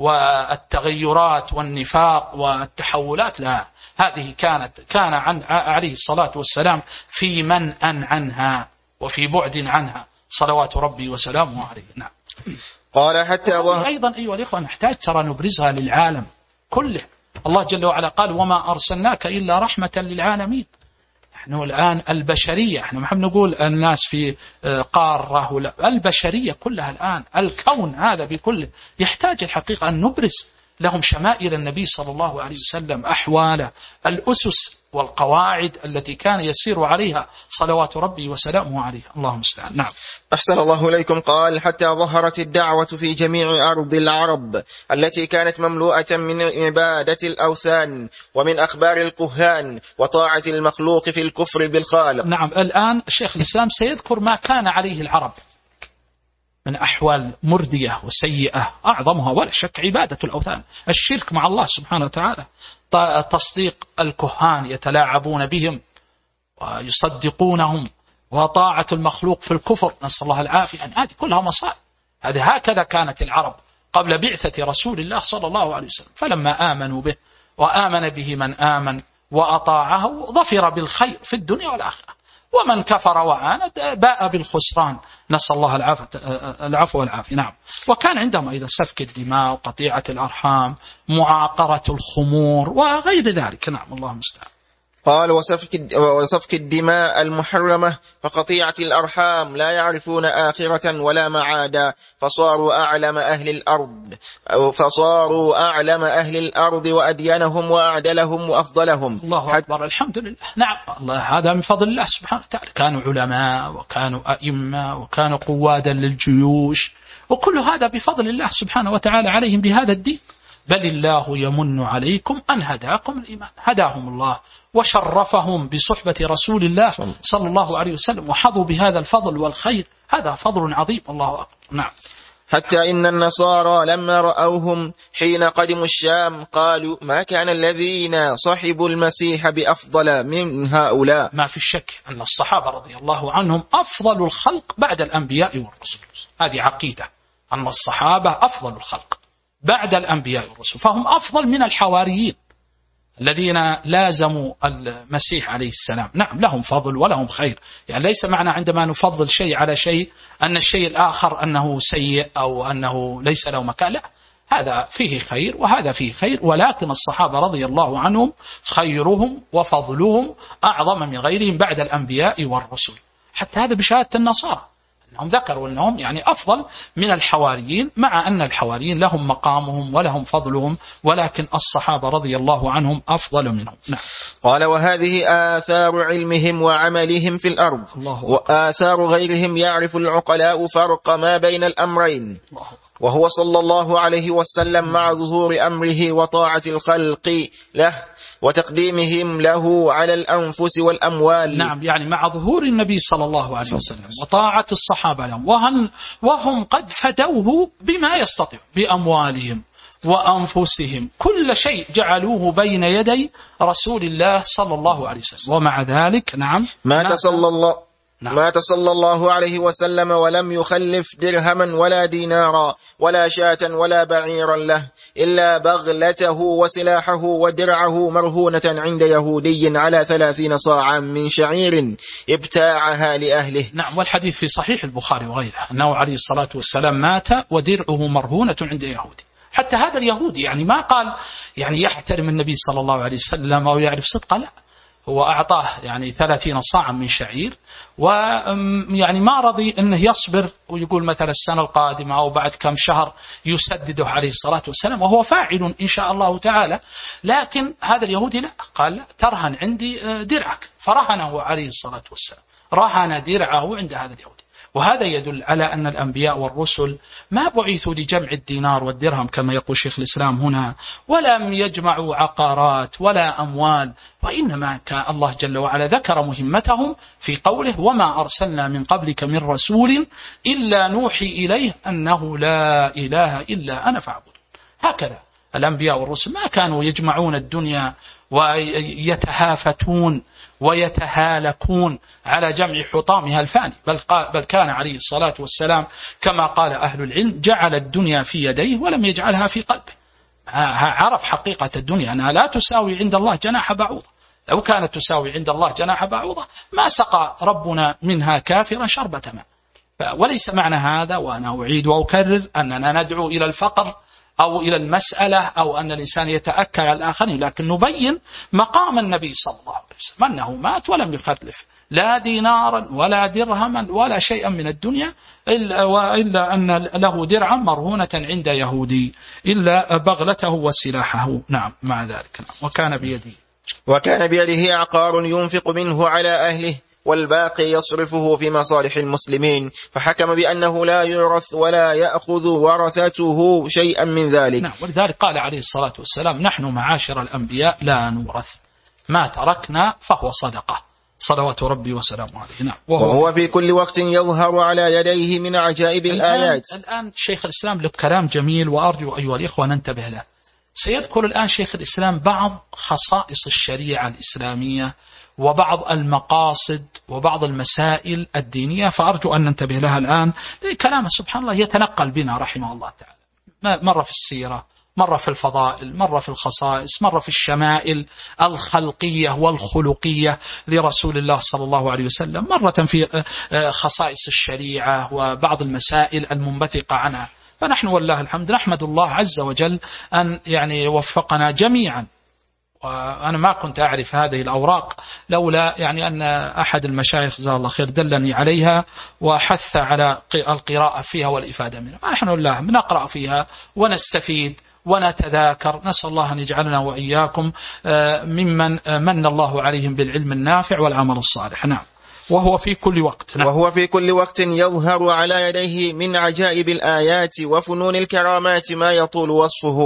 والتغيرات والنفاق والتحولات لا، هذه كان عليه الصلاة والسلام في منأ عنها وفي بعد عنها صلوات ربي وسلامه عليه. نعم. قال حتى أيضا أيها الإخوة نحتاج ترى نبرزها للعالم كله. الله جل وعلا قال وما أرسلناك إلا رحمة للعالمين. نحن الآن البشرية، احنا ما نقول الناس في قارة ولا، البشرية كلها الآن الكون هذا بكله يحتاج الحقيقة أن نبرز لهم شمائل النبي صلى الله عليه وسلم، أحواله، الأسس والقواعد التي كان يسير عليها صلوات ربي وسلامه عليه. اللهم استعان. نعم. أحسن الله إليكم. قال حتى ظهرت الدعوة في جميع أرض العرب التي كانت مملوءة من عبادة الأوثان ومن أخبار الكهان وطاعة المخلوق في الكفر بالخالق. نعم. الآن الشيخ الإسلام سيذكر ما كان عليه العرب من أحوال مردية وسيئة، أعظمها ولا شك عبادة الأوثان، الشرك مع الله سبحانه وتعالى، تصديق الكهان يتلاعبون بهم ويصدقونهم، وطاعة المخلوق في الكفر، نسأل الله العافية. يعني هذه كلها مصائب. هكذا كانت العرب قبل بعثة رسول الله صلى الله عليه وسلم، فلما آمنوا به وآمن به من آمن وأطاعه ظفر بالخير في الدنيا والآخرة، ومن كفر وعاند باء بالخسران، نسأل الله العفو والعافية. نعم. وكان عندهم أيضا سفك الدماء وقطيعة الأرحام، معاقرة الخمور وغير ذلك. نعم، الله المستعان. قال وسفك الدماء المحرمة فقطيعة الأرحام لا يعرفون آخرة ولا معادا، فصاروا أعلم أهل الأرض وأدينهم وأعدلهم وأفضلهم. الله أكبر، الحمد لله. نعم، الله هذا من فضل الله سبحانه وتعالى. كانوا علماء وكانوا أئمة وكانوا قوادا للجيوش، وكل هذا بفضل الله سبحانه وتعالى عليهم بهذا الدين. بل الله يمن عليكم أن هداكم الإيمان، هداهم الله وشرفهم بصحبة رسول الله صلى الله عليه وسلم، وحظوا بهذا الفضل والخير، هذا فضل عظيم. الله أكبر. نعم. حتى إن النصارى لما رأوهم حين قدموا الشام قالوا ما كان الذين صحبوا المسيح بأفضل من هؤلاء. ما في شك أن الصحابة رضي الله عنهم أفضل الخلق بعد الأنبياء والرسل، هذه عقيدة، أن الصحابة أفضل الخلق بعد الأنبياء والرسل، فهم أفضل من الحواريين الذين لازموا المسيح عليه السلام. نعم، لهم فضل ولهم خير، يعني ليس معنى عندما نفضل شيء على شيء أن الشيء الآخر أنه سيء أو أنه ليس له مكان، لا، هذا فيه خير وهذا فيه خير، ولكن الصحابة رضي الله عنهم خيرهم وفضلهم أعظم من غيرهم بعد الأنبياء والرسل. حتى هذا بشهادة النصارى أنهم ذكروا أنهم يعني أفضل من الحواريين، مع أن الحواريين لهم مقامهم ولهم فضلهم، ولكن الصحابة رضي الله عنهم أفضل منهم. نعم. قال وهذه آثار علمهم وعملهم في الأرض، وآثار غيرهم يعرف العقلاء فرق ما بين الأمرين، وهو صلى الله عليه وسلم مع ظهور أمره وطاعة الخلق له وتقديمهم له على الأنفس والأموال. نعم، يعني مع ظهور النبي صلى الله عليه وسلم وطاعة الصحابة لهم، وهم قد فدوه بما يستطيع بأموالهم وأنفسهم، كل شيء جعلوه بين يدي رسول الله صلى الله عليه وسلم، ومع ذلك نعم مات صلى الله عليه وسلم ولم يخلف درهما ولا دينارا ولا شاة ولا بعيرا له إلا بغلته وسلاحه ودرعه مرهونة عند يهودي على 30 صاعا من شعير ابتاعها لأهله. نعم، والحديث في صحيح البخاري وغيره أنه عليه الصلاة والسلام مات ودرعه مرهونة عند يهودي. حتى هذا اليهودي يعني ما قال يعني يحترم النبي صلى الله عليه وسلم أو يعرف صدقه، لا، هو أعطاه يعني 30 صاعا من شعير، ويعني ما رضي أنه يصبر ويقول مثلا السنة القادمة أو بعد كم شهر يسدده عليه الصلاة والسلام، وهو فاعل إن شاء الله تعالى. لكن هذا اليهودي لا، قال لا، ترهن عندي درعك، فرهنه عليه الصلاة والسلام، رهن درعه عند هذا اليهودي. وهذا يدل على أن الأنبياء والرسل ما بعثوا لجمع الدينار والدرهم كما يقول شيخ الإسلام هنا، ولم يجمعوا عقارات ولا أموال، وإنما كان الله جل وعلا ذكر مهمتهم في قوله وما أرسلنا من قبلك من رسول إلا نوحي إليه أنه لا إله إلا أنا فاعبدون. هكذا الأنبياء والرسل ما كانوا يجمعون الدنيا ويتهافتون ويتهالكون على جمع حطامها الفاني، بل كان عليه الصلاة والسلام كما قال أهل العلم جعل الدنيا في يديه ولم يجعلها في قلبه. عرف حقيقة الدنيا أنها لا تساوي عند الله جناح بعوضة، لو كانت تساوي عند الله جناح بعوضة ما سقى ربنا منها كافرا شربة ماء. وليس معنى هذا، وأنا أعيد وأكرر، أننا ندعو إلى الفقر أو إلى المسألة أو أن الإنسان يتأكل على الآخرين، لكن نبين مقام النبي صلى الله عليه وسلم أنه مات ولم يخلف لا دينارا ولا درهما ولا شيئا من الدنيا إلا أن له درعا مرهونة عند يهودي إلا بغلته وسلاحه. نعم، مع ذلك وكان بيده عقار ينفق منه على أهله والباقي يصرفه في مصالح المسلمين، فحكم بأنه لا يورث ولا يأخذ ورثته شيئا من ذلك. نعم، ولذلك قال عليه الصلاة والسلام نحن معاشر الأنبياء لا نورث، ما تركنا فهو صدقة صلوات ربي وسلامه عليه. نعم. وهو في كل وقت يظهر على يديه من عجائب الآيات. الآن شيخ الإسلام له كلام جميل، وأرجو أيها الإخوة ننتبه له. سيذكر الآن شيخ الإسلام بعض خصائص الشريعة الإسلامية وبعض المقاصد وبعض المسائل الدينية، فأرجو أن ننتبه لها الآن. كلامه سبحان الله يتنقل بنا رحمه الله تعالى، مرة في السيرة، مرة في الفضائل، مرة في الخصائص، مرة في الشمائل الخلقية والخلقية لرسول الله صلى الله عليه وسلم، مرة في خصائص الشريعة وبعض المسائل المنبثقة عنها. فنحن والله الحمد نحمد الله عز وجل أن يعني وفقنا جميعا. وأنا ما كنت أعرف هذه الأوراق لولا يعني أن أحد المشايخ جزاه الله خير دلني عليها وحث على القراءة فيها والإفادة منها. نحن والله نقرأ فيها ونستفيد ونتذاكر. نسأل الله أن يجعلنا وإياكم ممن من الله عليهم بالعلم النافع والعمل الصالح. نعم. وهو في كل وقت. نعم. وهو في كل وقت يظهر على يديه من عجائب الآيات وفنون الكرامات ما يطول وصفه،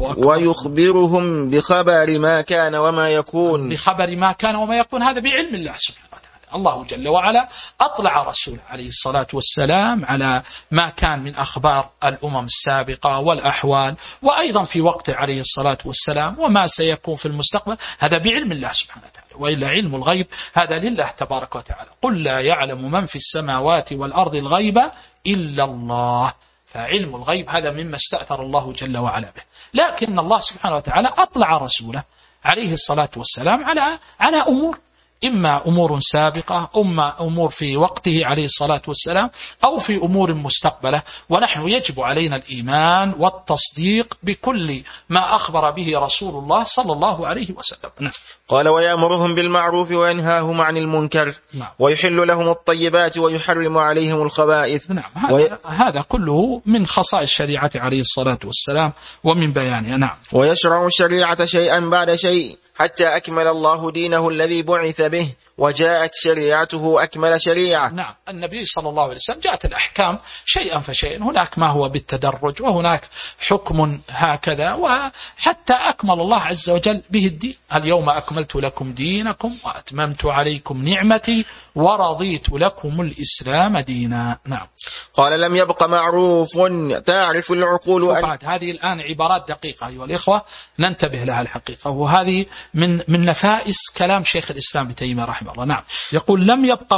ويخبرهم بخبر ما كان وما يكون. بخبر ما كان وما يكون، هذا بعلم الله سبحانه وتعالى. الله جل وعلا أطلع رسوله عليه الصلاة والسلام على ما كان من أخبار الأمم السابقة والأحوال، وأيضا في وقته عليه الصلاة والسلام وما سيكون في المستقبل، هذا بعلم الله سبحانه وتعالى. وإلا علم الغيب هذا لله تبارك وتعالى. قل لا يعلم من في السماوات والأرض الغيب إلا الله. فعلم الغيب هذا مما استأثر الله جل وعلا به. لكن الله سبحانه وتعالى أطلع رسوله عليه الصلاة والسلام على أمور، إما أمور سابقة، إما أمور في وقته عليه الصلاة والسلام، أو في أمور مستقبلة. ونحن يجب علينا الإيمان والتصديق بكل ما أخبر به رسول الله صلى الله عليه وسلم. قال ويأمرهم بالمعروف وينهاهم عن المنكر. نعم. ويحل لهم الطيبات ويحرم عليهم الخبائث. نعم. هذا كله من خصائص شريعة عليه الصلاة والسلام ومن بيانها. نعم. ويشرع الشريعة شيئا بعد شيء حتى أكمل الله دينه الذي بعث به، وجاءت شريعته أكمل شريعة. نعم. النبي صلى الله عليه وسلم جاءت الأحكام شيئا فشيئا، هناك ما هو بالتدرج وهناك حكم هكذا، وحتى أكمل الله عز وجل به الدين. اليوم أكملت لكم دينكم وأتممت عليكم نعمتي ورضيت لكم الإسلام دينا. نعم. قال لم يبق معروف تعرف العقول هذه الآن عبارات دقيقة أيها الإخوة ننتبه لها الحقيقة، وهذه من نفائس كلام شيخ الإسلام ابن تيمية رحمه الله. نعم. يقول لم يبق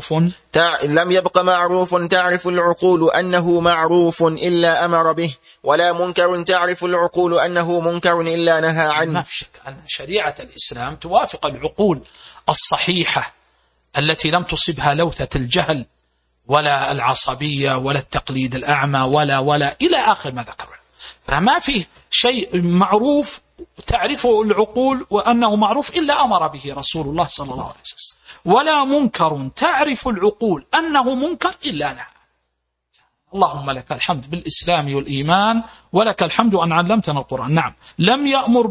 معروف تعرف العقول أنه معروف إلا أمر به، ولا منكر تعرف العقول أنه منكر إلا نهى عنه. ما في شك أن شريعة الإسلام توافق العقول الصحيحة التي لم تصبها لوثة الجهل ولا العصبية ولا التقليد الأعمى ولا إلى آخر ما ذكر. فما فيه شيء معروف تعرفه العقول وأنه معروف إلا أمر به رسول الله صلى الله عليه وسلم، ولا منكر تعرف العقول أنه منكر إلا نهى. اللهم لك الحمد بالإسلام والإيمان، ولك الحمد أن علمتنا القرآن. نعم. لم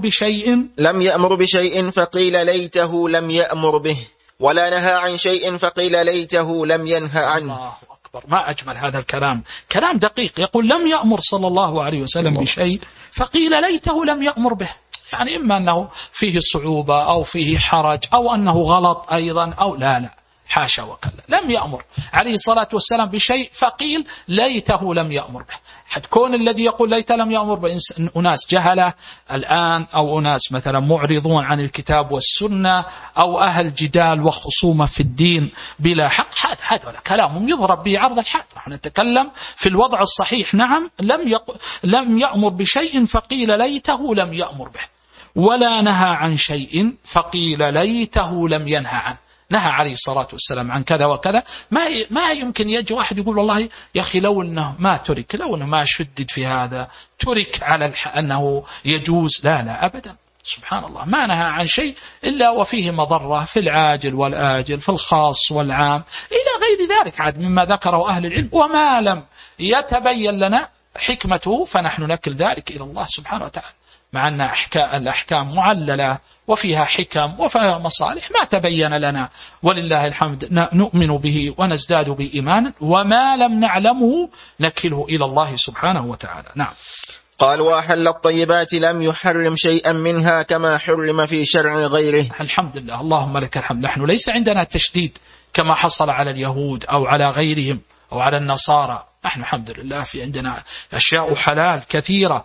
يأمر بشيء فقيل ليته لم يأمر به، ولا نهى عن شيء فقيل ليته لم ينهى عنه. الله أكبر، ما أجمل هذا الكلام، كلام دقيق. يقول لم يأمر صلى الله عليه وسلم بشيء فقيل ليته لم يأمر به، يعني إما أنه فيه صعوبة أو فيه حرج أو أنه غلط أيضا أو لا حاشا وكلا. لم يأمر عليه الصلاة والسلام بشيء فقيل ليته لم يأمر به. حتكون الذي يقول ليت لم يأمر به أناس جهلة الآن، أو أناس مثلا معرضون عن الكتاب والسنة، أو أهل جدال وخصومة في الدين بلا حق. هذا كلامهم يضرب به عرض الحائط. نحن نتكلم في الوضع الصحيح. نعم. لم يأمر بشيء فقيل ليته لم يأمر به، ولا نهى عن شيء فقيل ليته لم ينهى عنه. نهى عليه الصلاة والسلام عن كذا وكذا، ما يمكن يجي واحد يقول والله يا أخي لو أنه ما ترك، لو أنه ما شدد في هذا ترك على أنه يجوز. لا أبدا. سبحان الله، ما نهى عن شيء إلا وفيه مضرة في العاجل والآجل، في الخاص والعام، إلى غير ذلك عاد مما ذكره أهل العلم. وما لم يتبين لنا حكمته فنحن نكل ذلك إلى الله سبحانه وتعالى، مع أن الأحكام معللة وفيها حكم وفيها مصالح ما تبين لنا، ولله الحمد نؤمن به ونزداد بإيمان، وما لم نعلمه نكله إلى الله سبحانه وتعالى. نعم. قال وأحل الطيبات لم يحرم شيئا منها كما حرم في شرع غيره. الحمد لله، اللهم لك الحمد. نحن ليس عندنا تشديد كما حصل على اليهود أو على غيرهم أو على النصارى. نحن الحمد لله في عندنا أشياء حلال كثيرة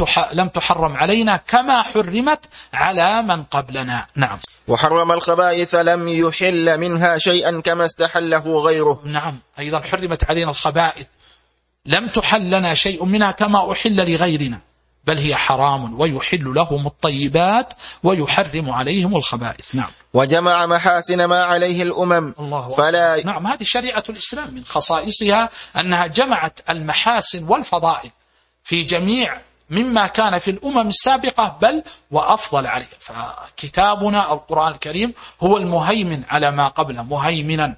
لم تحرم علينا كما حرمت على من قبلنا. نعم. وحرم الخبائث لم يحل منها شيئا كما استحله غيره. نعم، أيضا حرمت علينا الخبائث، لم تحل لنا شيء منها كما أحل لغيرنا، بل هي حرام، ويحل لهم الطيبات ويحرم عليهم الخبائث. نعم. وجمع محاسن ما عليه الأمم فلا. نعم، هذه شريعة الإسلام من خصائصها أنها جمعت المحاسن والفضائل في جميع مما كان في الأمم السابقة، بل وأفضل عليه. فكتابنا القرآن الكريم هو المهيمن على ما قبله مهيمنا،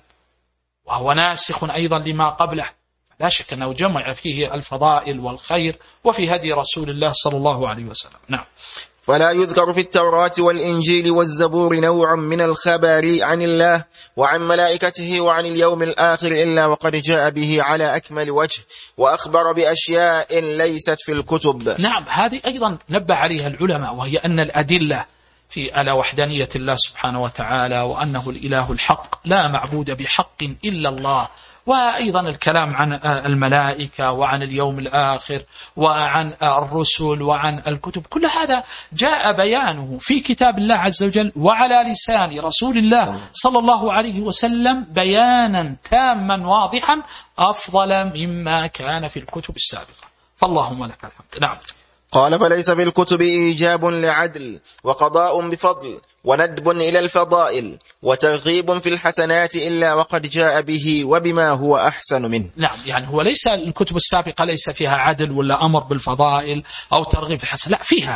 وهو ناسخ أيضا لما قبله. لا شك أنه جمع فيه الفضائل والخير، وفي هدي رسول الله صلى الله عليه وسلم. نعم. فلا يذكر في التوراة والإنجيل والزبور نوع من الخبر عن الله وعن ملائكته وعن اليوم الآخر إلا وقد جاء به على أكمل وجه، وأخبر بأشياء ليست في الكتب. نعم، هذه أيضا نبه عليها العلماء، وهي أن الأدلة على وحدانية الله سبحانه وتعالى، وأنه الإله الحق لا معبود بحق إلا الله، وأيضا الكلام عن الملائكة وعن اليوم الآخر وعن الرسل وعن الكتب، كل هذا جاء بيانه في كتاب الله عز وجل وعلى لسان رسول الله صلى الله عليه وسلم بيانا تاما واضحا أفضل مما كان في الكتب السابقة، فاللهم لك الحمد. نعم. قال فليس في الكتب إيجاب لعدل وقضاء بفضل وندب إلى الفضائل وترغيب في الحسنات إلا وقد جاء به وبما هو أحسن منه. نعم، يعني هو ليس الكتب السابقة ليس فيها عدل ولا أمر بالفضائل أو ترغيب في الحسن، لا،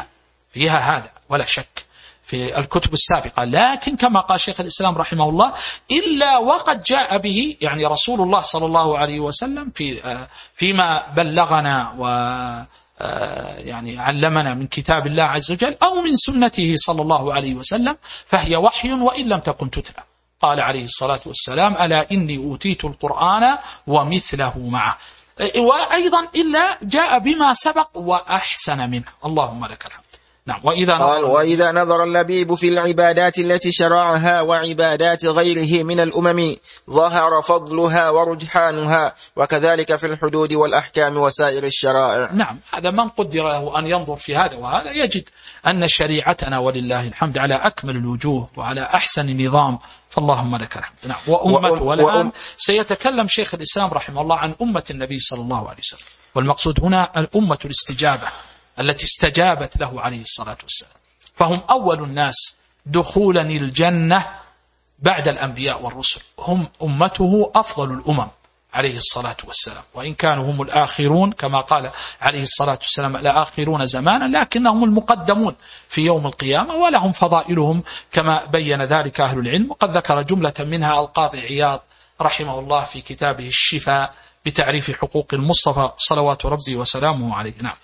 فيها هذا ولا شك في الكتب السابقة، لكن كما قال شيخ الإسلام رحمه الله إلا وقد جاء به، يعني رسول الله صلى الله عليه وسلم فيما بلغنا يعني علمنا من كتاب الله عز وجل أو من سنته صلى الله عليه وسلم، فهي وحي وإن لم تكن تتلى. قال عليه الصلاة والسلام ألا إني أوتيت القرآن ومثله معه، وأيضا إلا جاء بما سبق وأحسن منه، اللهم لك الحمد. نعم. وإذا نظر اللبيب في العبادات التي شرعها وعبادات غيره من الأمم ظهر فضلها ورجحانها، وكذلك في الحدود والأحكام وسائر الشرائع. نعم، هذا من قدر له أن ينظر في هذا وهذا يجد أن شريعتنا ولله الحمد على أكمل الوجوه وعلى أحسن نظام، فاللهم لك الحمد. نعم. والآن سيتكلم شيخ الإسلام رحمه الله عن أمة النبي صلى الله عليه وسلم، والمقصود هنا الأمة الاستجابة التي استجابت له عليه الصلاة والسلام، فهم أول الناس دخولا الجنة بعد الأنبياء والرسل، هم أمته أفضل الأمم عليه الصلاة والسلام، وإن كانوا هم الآخرون كما قال عليه الصلاة والسلام الآخرون زمانا، لكنهم المقدمون في يوم القيامة، ولهم فضائلهم كما بين ذلك أهل العلم، وقد ذكر جملة منها القاضي عياض رحمه الله في كتابه الشفاء بتعريف حقوق المصطفى صلوات ربي وسلامه عليه. نعم.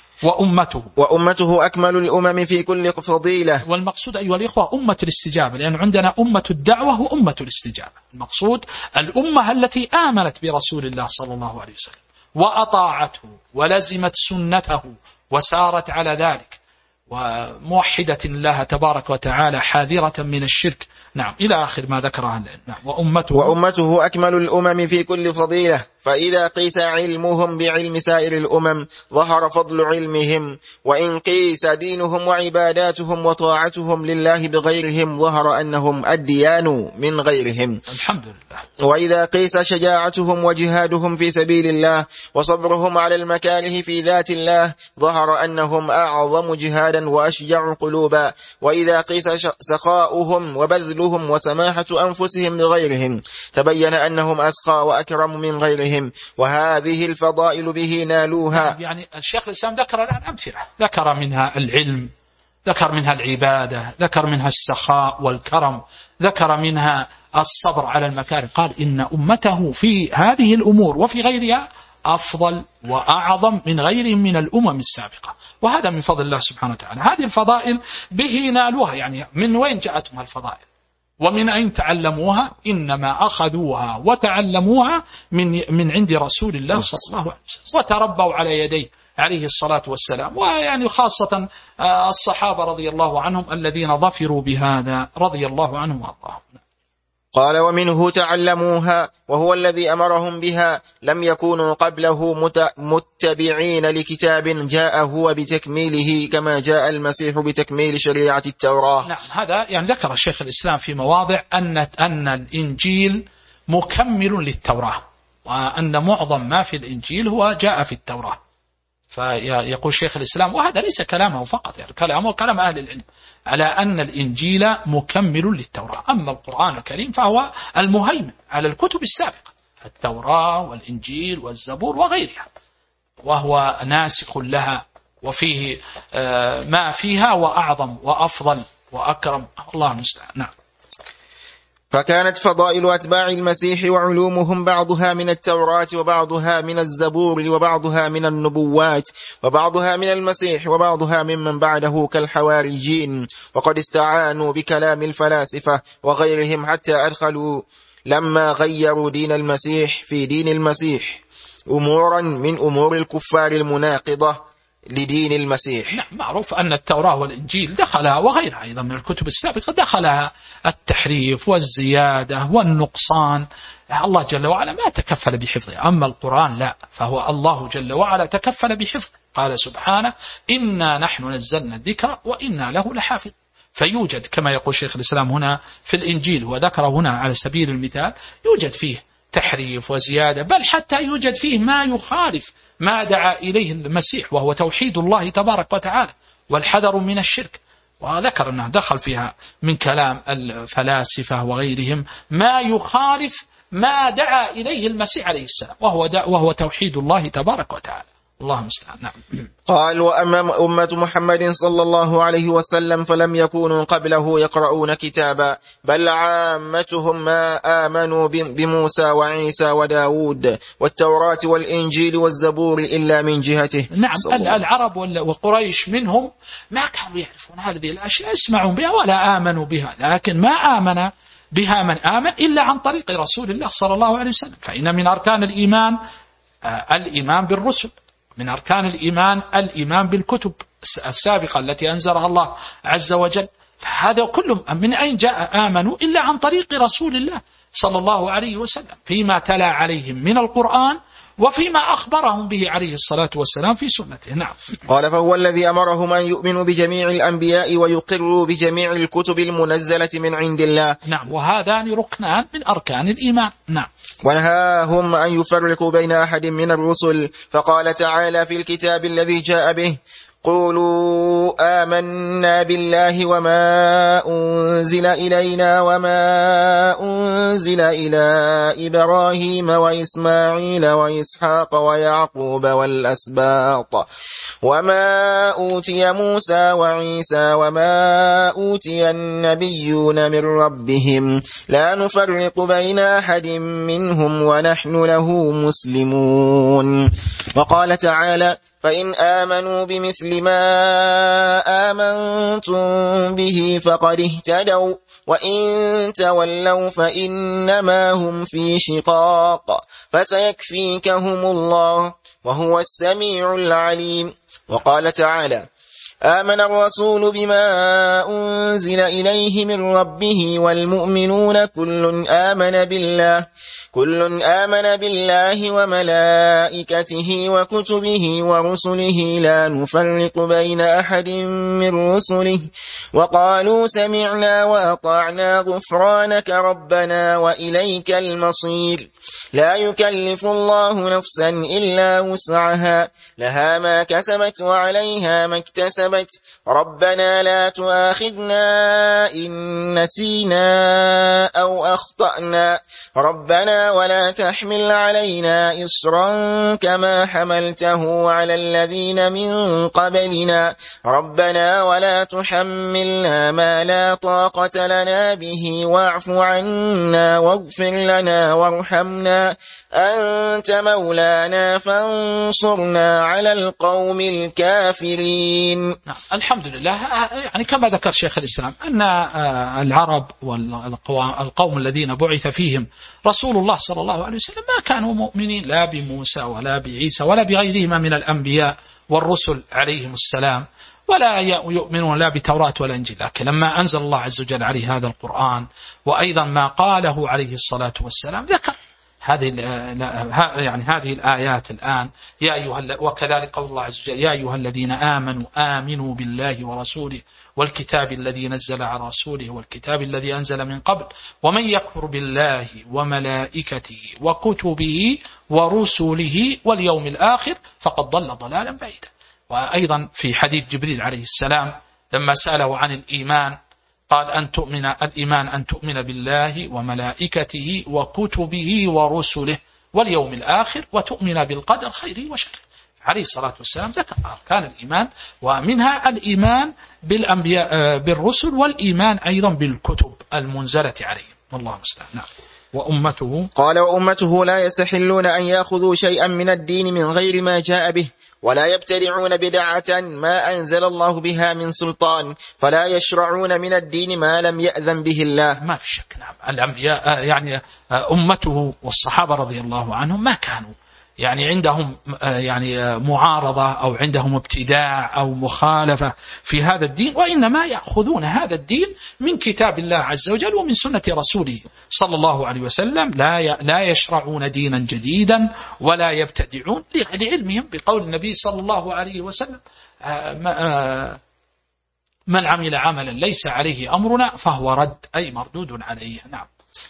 وأمته أكمل الأمم في كل فضيلة. والمقصود أيها الإخوة أمة الاستجابة، لأن عندنا أمة الدعوة وأمة الاستجابة. المقصود الأمة التي آمنت برسول الله صلى الله عليه وسلم وأطاعته ولزمت سنته وسارت على ذلك، وموحدة الله تبارك وتعالى حاذرة من الشرك. نعم، إلى آخر ما ذكرها. نعم. وأمته أكمل الأمم في كل فضيلة، فإذا قيس علمهم بعلم سائر الأمم ظهر فضل علمهم، وإن قيس دينهم وعباداتهم وطاعتهم لله بغيرهم ظهر أنهم الديان من غيرهم. الحمد لله. وإذا قيس شجاعتهم وجهادهم في سبيل الله وصبرهم على المكاره في ذات الله ظهر أنهم أعظم جهادا وأشجع قلوبا. وإذا قيس سخاؤهم وبذلهم وسماحة أنفسهم لغيرهم تبين أنهم أسخى وأكرم من غيرهم، وهذه الفضائل به نالوها. يعني الشيخ الإسلام ذكر الآن أمثلة، ذكر منها العلم، ذكر منها العبادة، ذكر منها السخاء والكرم، ذكر منها الصبر على المكاره، قال إن أمته في هذه الأمور وفي غيرها أفضل وأعظم من غيرهم من الأمم السابقة، وهذا من فضل الله سبحانه وتعالى. هذه الفضائل به نالوها، يعني من وين جاءتهم الفضائل ومن أين تعلموها؟ إنما أخذوها وتعلموها من عند رسول الله صلى الله عليه وسلم، وتربوا على يديه عليه الصلاة والسلام، ويعني خاصة الصحابة رضي الله عنهم الذين ظفروا بهذا رضي الله عنهم وارضاهم. قال ومنه تعلموها وهو الذي أمرهم بها، لم يكونوا قبله متبعين لكتاب جاء هو بتكميله كما جاء المسيح بتكميل شريعة التوراة. نعم، هذا يعني ذكر الشيخ الإسلام في مواضع أن الإنجيل مكمل للتوراة، وأن معظم ما في الإنجيل هو جاء في التوراة. فيقول شيخ الإسلام، وهذا ليس كلامه فقط، يعني كلامه كلام أهل العلم، على أن الإنجيل مكمل للتوراة. أما القرآن الكريم فهو المهيمن على الكتب السابقة، التوراة والإنجيل والزبور وغيرها، وهو ناسخ لها، وفيه ما فيها وأعظم وأفضل وأكرم، الله المستعان. نعم. فكانت فضائل أتباع المسيح وعلومهم بعضها من التوراة وبعضها من الزبور وبعضها من النبوات وبعضها من المسيح وبعضها ممن بعده كالحواريين، وقد استعانوا بكلام الفلاسفة وغيرهم حتى أدخلوا لما غيروا دين المسيح في دين المسيح أمورا من أمور الكفار المناقضة لدين المسيح. نعم، معروف أن التوراة والإنجيل دخلها وغيرها أيضا من الكتب السابقة دخلها التحريف والزيادة والنقصان، الله جل وعلا ما تكفل بحفظه. أما القرآن لا، فهو الله جل وعلا تكفل بحفظه، قال سبحانه إنا نحن نزلنا الذكر وإنا له لحافظ. فيوجد كما يقول شيخ الإسلام هنا في الإنجيل، وذكر هنا على سبيل المثال، يوجد فيه تحريف وزيادة، بل حتى يوجد فيه ما يخالف ما دعا إليه المسيح، وهو توحيد الله تبارك وتعالى والحذر من الشرك. وذكر أنه دخل فيها من كلام الفلاسفة وغيرهم ما يخالف ما دعا إليه المسيح عليه السلام، وهو توحيد الله تبارك وتعالى، الله المستعان. نعم. قال وأما أمة محمد صلى الله عليه وسلم فلم يكونوا قبله يقرؤون كتابا، بل عامتهم ما آمنوا بموسى وعيسى وداود والتوراة والإنجيل والزبور إلا من جهته. نعم، العرب وقريش منهم ما كانوا يعرفون هذه الأشياء، يسمعون بها ولا آمنوا بها، لكن ما آمن بها من آمن إلا عن طريق رسول الله صلى الله عليه وسلم. فإن من أركان الإيمان الإيمان بالرسل، من أركان الإيمان بالكتب السابقة التي أنزلها الله عز وجل. فهذا كلهم من أين جاء آمنوا إلا عن طريق رسول الله صلى الله عليه وسلم، فيما تلا عليهم من القرآن وفيما أخبرهم به عليه الصلاة والسلام في سنته. نعم. قال فهو الذي أمرهم أن يؤمنوا بجميع الأنبياء ويقروا بجميع الكتب المنزلة من عند الله. نعم، وهذان ركنان من أركان الإيمان. نعم. ونهاهم أن يفرقوا بين أحد من الرسل، فقال تعالى في الكتاب الذي جاء به قولوا آمنا بالله وما أنزل إلينا وما أنزل إلى إبراهيم وإسماعيل وإسحاق ويعقوب والأسباط وما أوتي موسى وعيسى وما أوتي النبيون من ربهم لا نفرق بين أحد منهم ونحن له مسلمون. وقال تعالى فإن آمنوا بمثل ما آمنتم به فقد اهتدوا وإن تولوا فإنما هم في شقاق فسيكفيكهم الله وهو السميع العليم. وقال تعالى آمن الرسول بما أنزل إليه من ربه والمؤمنون كل آمن بالله وملائكته وكتبه ورسله لا نفرق بين أحد من رسله وقالوا سمعنا وأطعنا غفرانك ربنا وإليك المصير. لا يكلف الله نفسا إلا وسعها لها ما كسبت وعليها ما اكتسبت ربنا لا تؤاخذنا إن نسينا أو أخطأنا ربنا ولا تحمل علينا إصرا كما حملته على الذين من قبلنا ربنا ولا تحملنا ما لا طاقة لنا به واعف عنا واغفر لنا وارحمنا أنت مولانا فانصرنا على القوم الكافرين. الحمد لله. يعني كما ذكر شيخ الإسلام أن العرب والقوم الذين بعث فيهم رسول الله صلى الله عليه وسلم ما كانوا مؤمنين لا بموسى ولا بعيسى ولا بغيرهما من الأنبياء والرسل عليهم السلام، ولا يؤمنون لا بتوراة ولا إنجيل. لكن لما أنزل الله عز وجل عليه هذا القرآن وأيضا ما قاله عليه الصلاة والسلام ذكر هذه الآيات الآن. وكذلك قول الله عز وجل: يا أيها الذين آمنوا آمنوا بالله ورسوله والكتاب الذي نزل على رسوله والكتاب الذي أنزل من قبل ومن يكفر بالله وملائكته وكتبه ورسله واليوم الآخر فقد ضل ضلالا بعيدا. وأيضا في حديث جبريل عليه السلام لما سأله عن الإيمان قال: الإيمان أن تؤمن بالله وملائكته وكتبه ورسله واليوم الآخر وتؤمن بالقدر خيره وشره. عليه الصلاة والسلام ذكر أركان الإيمان، ومنها الإيمان بالأنبياء بالرسل، والإيمان أيضا بالكتب المنزلة عليهم. والله المستعان. نعم. وأمته قال: وأمته لا يستحلون أن يأخذوا شيئا من الدين من غير ما جاء به، ولا يبتدعون بدعة ما أنزل الله بها من سلطان، فلا يشرعون من الدين ما لم يأذن به الله. ما في شك. نعم. الأنبياء يعني أمته والصحابة رضي الله عنهم ما كانوا يعني عندهم يعني معارضة أو عندهم ابتداع أو مخالفة في هذا الدين، وإنما يأخذون هذا الدين من كتاب الله عز وجل ومن سنة رسوله صلى الله عليه وسلم. لا يشرعون دينا جديدا ولا يبتدعون، لعلمهم بقول النبي صلى الله عليه وسلم: من عمل عملا ليس عليه أمرنا فهو رد، أي مردود عليه. نعم.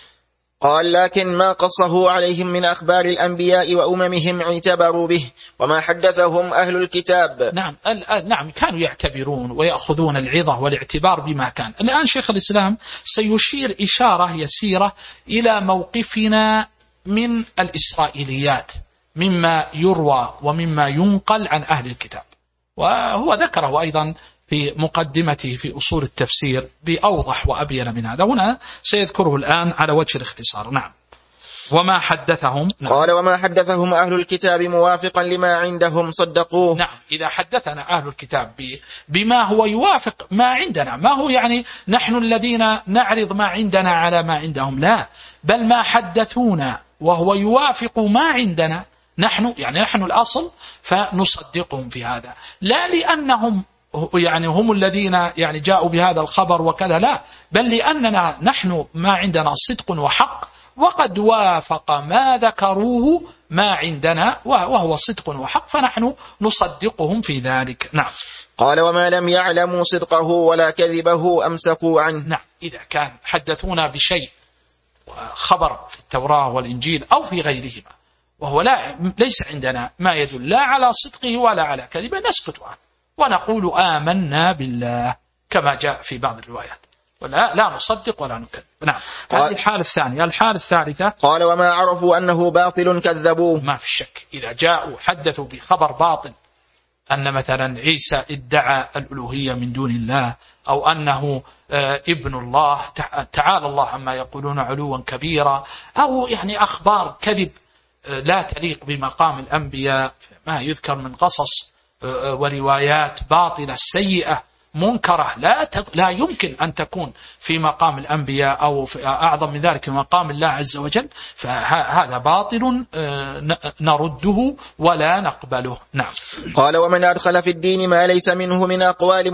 قال: لكن ما قصه عليهم من أخبار الأنبياء وأممهم اعتبروا به، وما حدثهم أهل الكتاب. نعم كانوا يعتبرون ويأخذون العظة والاعتبار بما كان. الآن شيخ الإسلام سيشير إشارة يسيرة إلى موقفنا من الإسرائيليات مما يروى ومما ينقل عن أهل الكتاب، وهو ذكره أيضا في مقدمته في أصول التفسير بأوضح وأبين من هذا. هنا سيذكره الآن على وجه الاختصار. نعم. وما حدثهم. نعم. قال: وما حدثهم أهل الكتاب موافقا لما عندهم صدقوه. نعم. إذا حدثنا أهل الكتاب بما هو يوافق ما عندنا، ما هو يعني نحن الذين نعرض ما عندنا على ما عندهم، لا، بل ما حدثونا وهو يوافق ما عندنا نحن الأصل، فنصدقهم في هذا، لا لأنهم يعني هم الذين يعني جاءوا بهذا الخبر وكذا، لا، بل لأننا نحن ما عندنا صدق وحق، وقد وافق ما ذكروه ما عندنا وهو صدق وحق، فنحن نصدقهم في ذلك. نعم. قال: وما لم يعلموا صدقه ولا كذبه أمسكوا عنه. نعم. إذا كان حدثونا بشيء خبر في التوراة والإنجيل أو في غيرهما وهو ليس عندنا ما يدل لا على صدقه ولا على كذبه، نسكت عنه ونقول آمنا بالله كما جاء في بعض الروايات، لا نصدق ولا نكذب. نعم. هذه الحالة الثانية. الحالة الثالثة: قال: وما عرفوا أنه باطل كذبوه. ما في شك. إذا جاءوا حدثوا بخبر باطل أن مثلا عيسى ادعى الألوهية من دون الله، أو أنه ابن الله، تعالى الله عما يقولون علوا كبيرا، أو يعني أخبار كذب لا تليق بمقام الأنبياء، ما يذكر من قصص وروايات باطلة سيئة منكرة لا يمكن أن تكون في مقام الأنبياء أو في أعظم من ذلك في مقام الله عز وجل، فهذا باطل نرده ولا نقبله. نعم. قال: ومن أدخل في الدين ما ليس منه من أقوال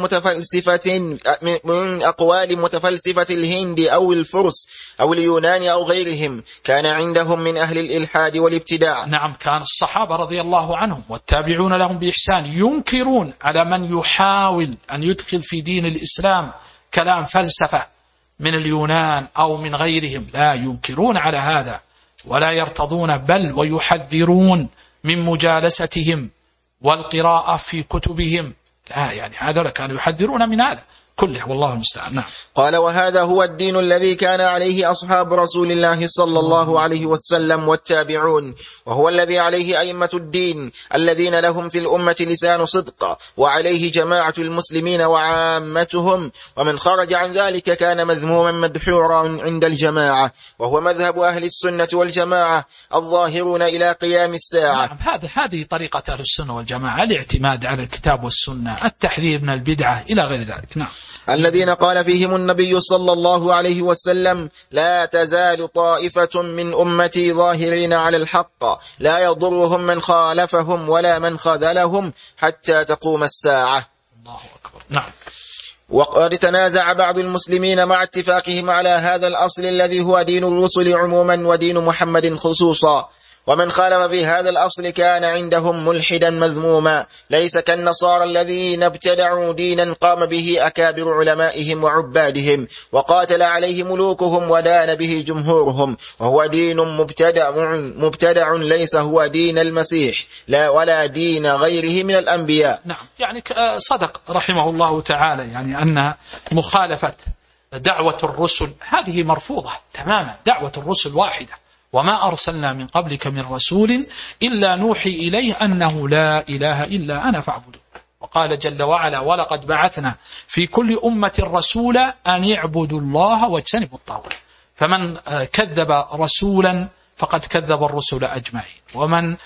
متفلسفة الهند أو الفرس أو اليونان أو غيرهم كان عندهم من أهل الإلحاد والابتداع. نعم. كان الصحابة رضي الله عنهم والتابعون لهم بإحسان ينكرون على من يحاول أن يدخل في دين الإسلام كلام فلسفة من اليونان أو من غيرهم، لا ينكرون على هذا ولا يرتضون، بل ويحذرون من مجالستهم والقراءة في كتبهم، لا، يعني هذا كانوا يحذرون من هذا كله. والله المستعان. نعم. قال: وهذا هو الدين الذي كان عليه أصحاب رسول الله صلى الله عليه وسلم والتابعون، وهو الذي عليه أئمة الدين الذين لهم في الأمة لسان صدق، وعليه جماعة المسلمين وعامتهم، ومن خرج عن ذلك كان مذموما مدحورا عند الجماعة، وهو مذهب أهل السنة والجماعة الظاهرون إلى قيام الساعة. نعم. هذه طريقة أهل السنة والجماعة، الاعتماد على الكتاب والسنة، التحذير من البدعة إلى غير ذلك. نعم. الذين قال فيهم النبي صلى الله عليه وسلم: لا تزال طائفة من أمتي ظاهرين على الحق لا يضرهم من خالفهم ولا من خذلهم حتى تقوم الساعة. الله أكبر. نعم. وقد تنازع بعض المسلمين مع اتفاقهم على هذا الأصل الذي هو دين الرسل عموما ودين محمد خصوصا، ومن خالف في هذا الأصل كان عندهم ملحدا مذموما، ليس كالنصارى الذين ابتدعوا دينا قام به أكابر علمائهم وعبادهم وقاتل عليه ملوكهم ودان به جمهورهم، وهو دين مبتدع ليس هو دين المسيح لا ولا دين غيره من الأنبياء. نعم، يعني صدق رحمه الله تعالى، يعني أن مخالفة دعوة الرسل هذه مرفوضة تماما. دعوة الرسل واحدة: وما أرسلنا من قبلك من رسول إلا نوحي إليه أنه لا إله إلا أنا فاعبدون. وقال جل وعلا: ولقد بعثنا في كل أمة رسولا أن يعبدوا الله واجتنبوا الطاغوت. فمن كذب رسولا فقد كذب الرسل أجمعين، ومن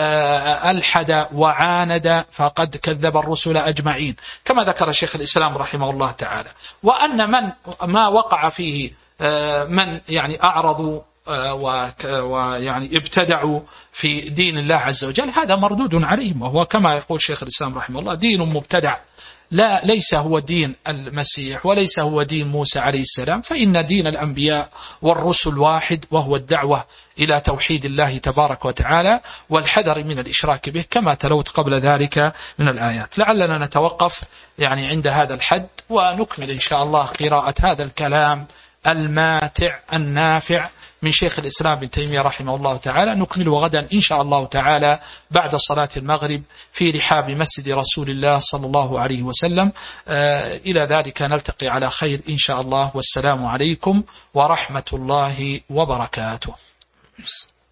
ألحد وعاند فقد كذب الرسل أجمعين، كما ذكر شيخ الإسلام رحمه الله تعالى. وأن من ما وقع فيه من يعني أعرضوا ويعني ابتدعوا في دين الله عز وجل، هذا مردود عليهم، وهو كما يقول شيخ الإسلام رحمه الله: دين مبتدع، ليس هو دين المسيح وليس هو دين موسى عليه السلام، فإن دين الأنبياء والرسل واحد، وهو الدعوة إلى توحيد الله تبارك وتعالى والحذر من الإشراك به، كما تلوت قبل ذلك من الآيات. لعلنا نتوقف يعني عند هذا الحد، ونكمل إن شاء الله قراءة هذا الكلام الماتع النافع من شيخ الإسلام ابن تيمية رحمه الله تعالى. نكمل غدا إن شاء الله تعالى بعد صلاة المغرب في رحاب مسجد رسول الله صلى الله عليه وسلم. إلى ذلك نلتقي على خير إن شاء الله، والسلام عليكم ورحمة الله وبركاته.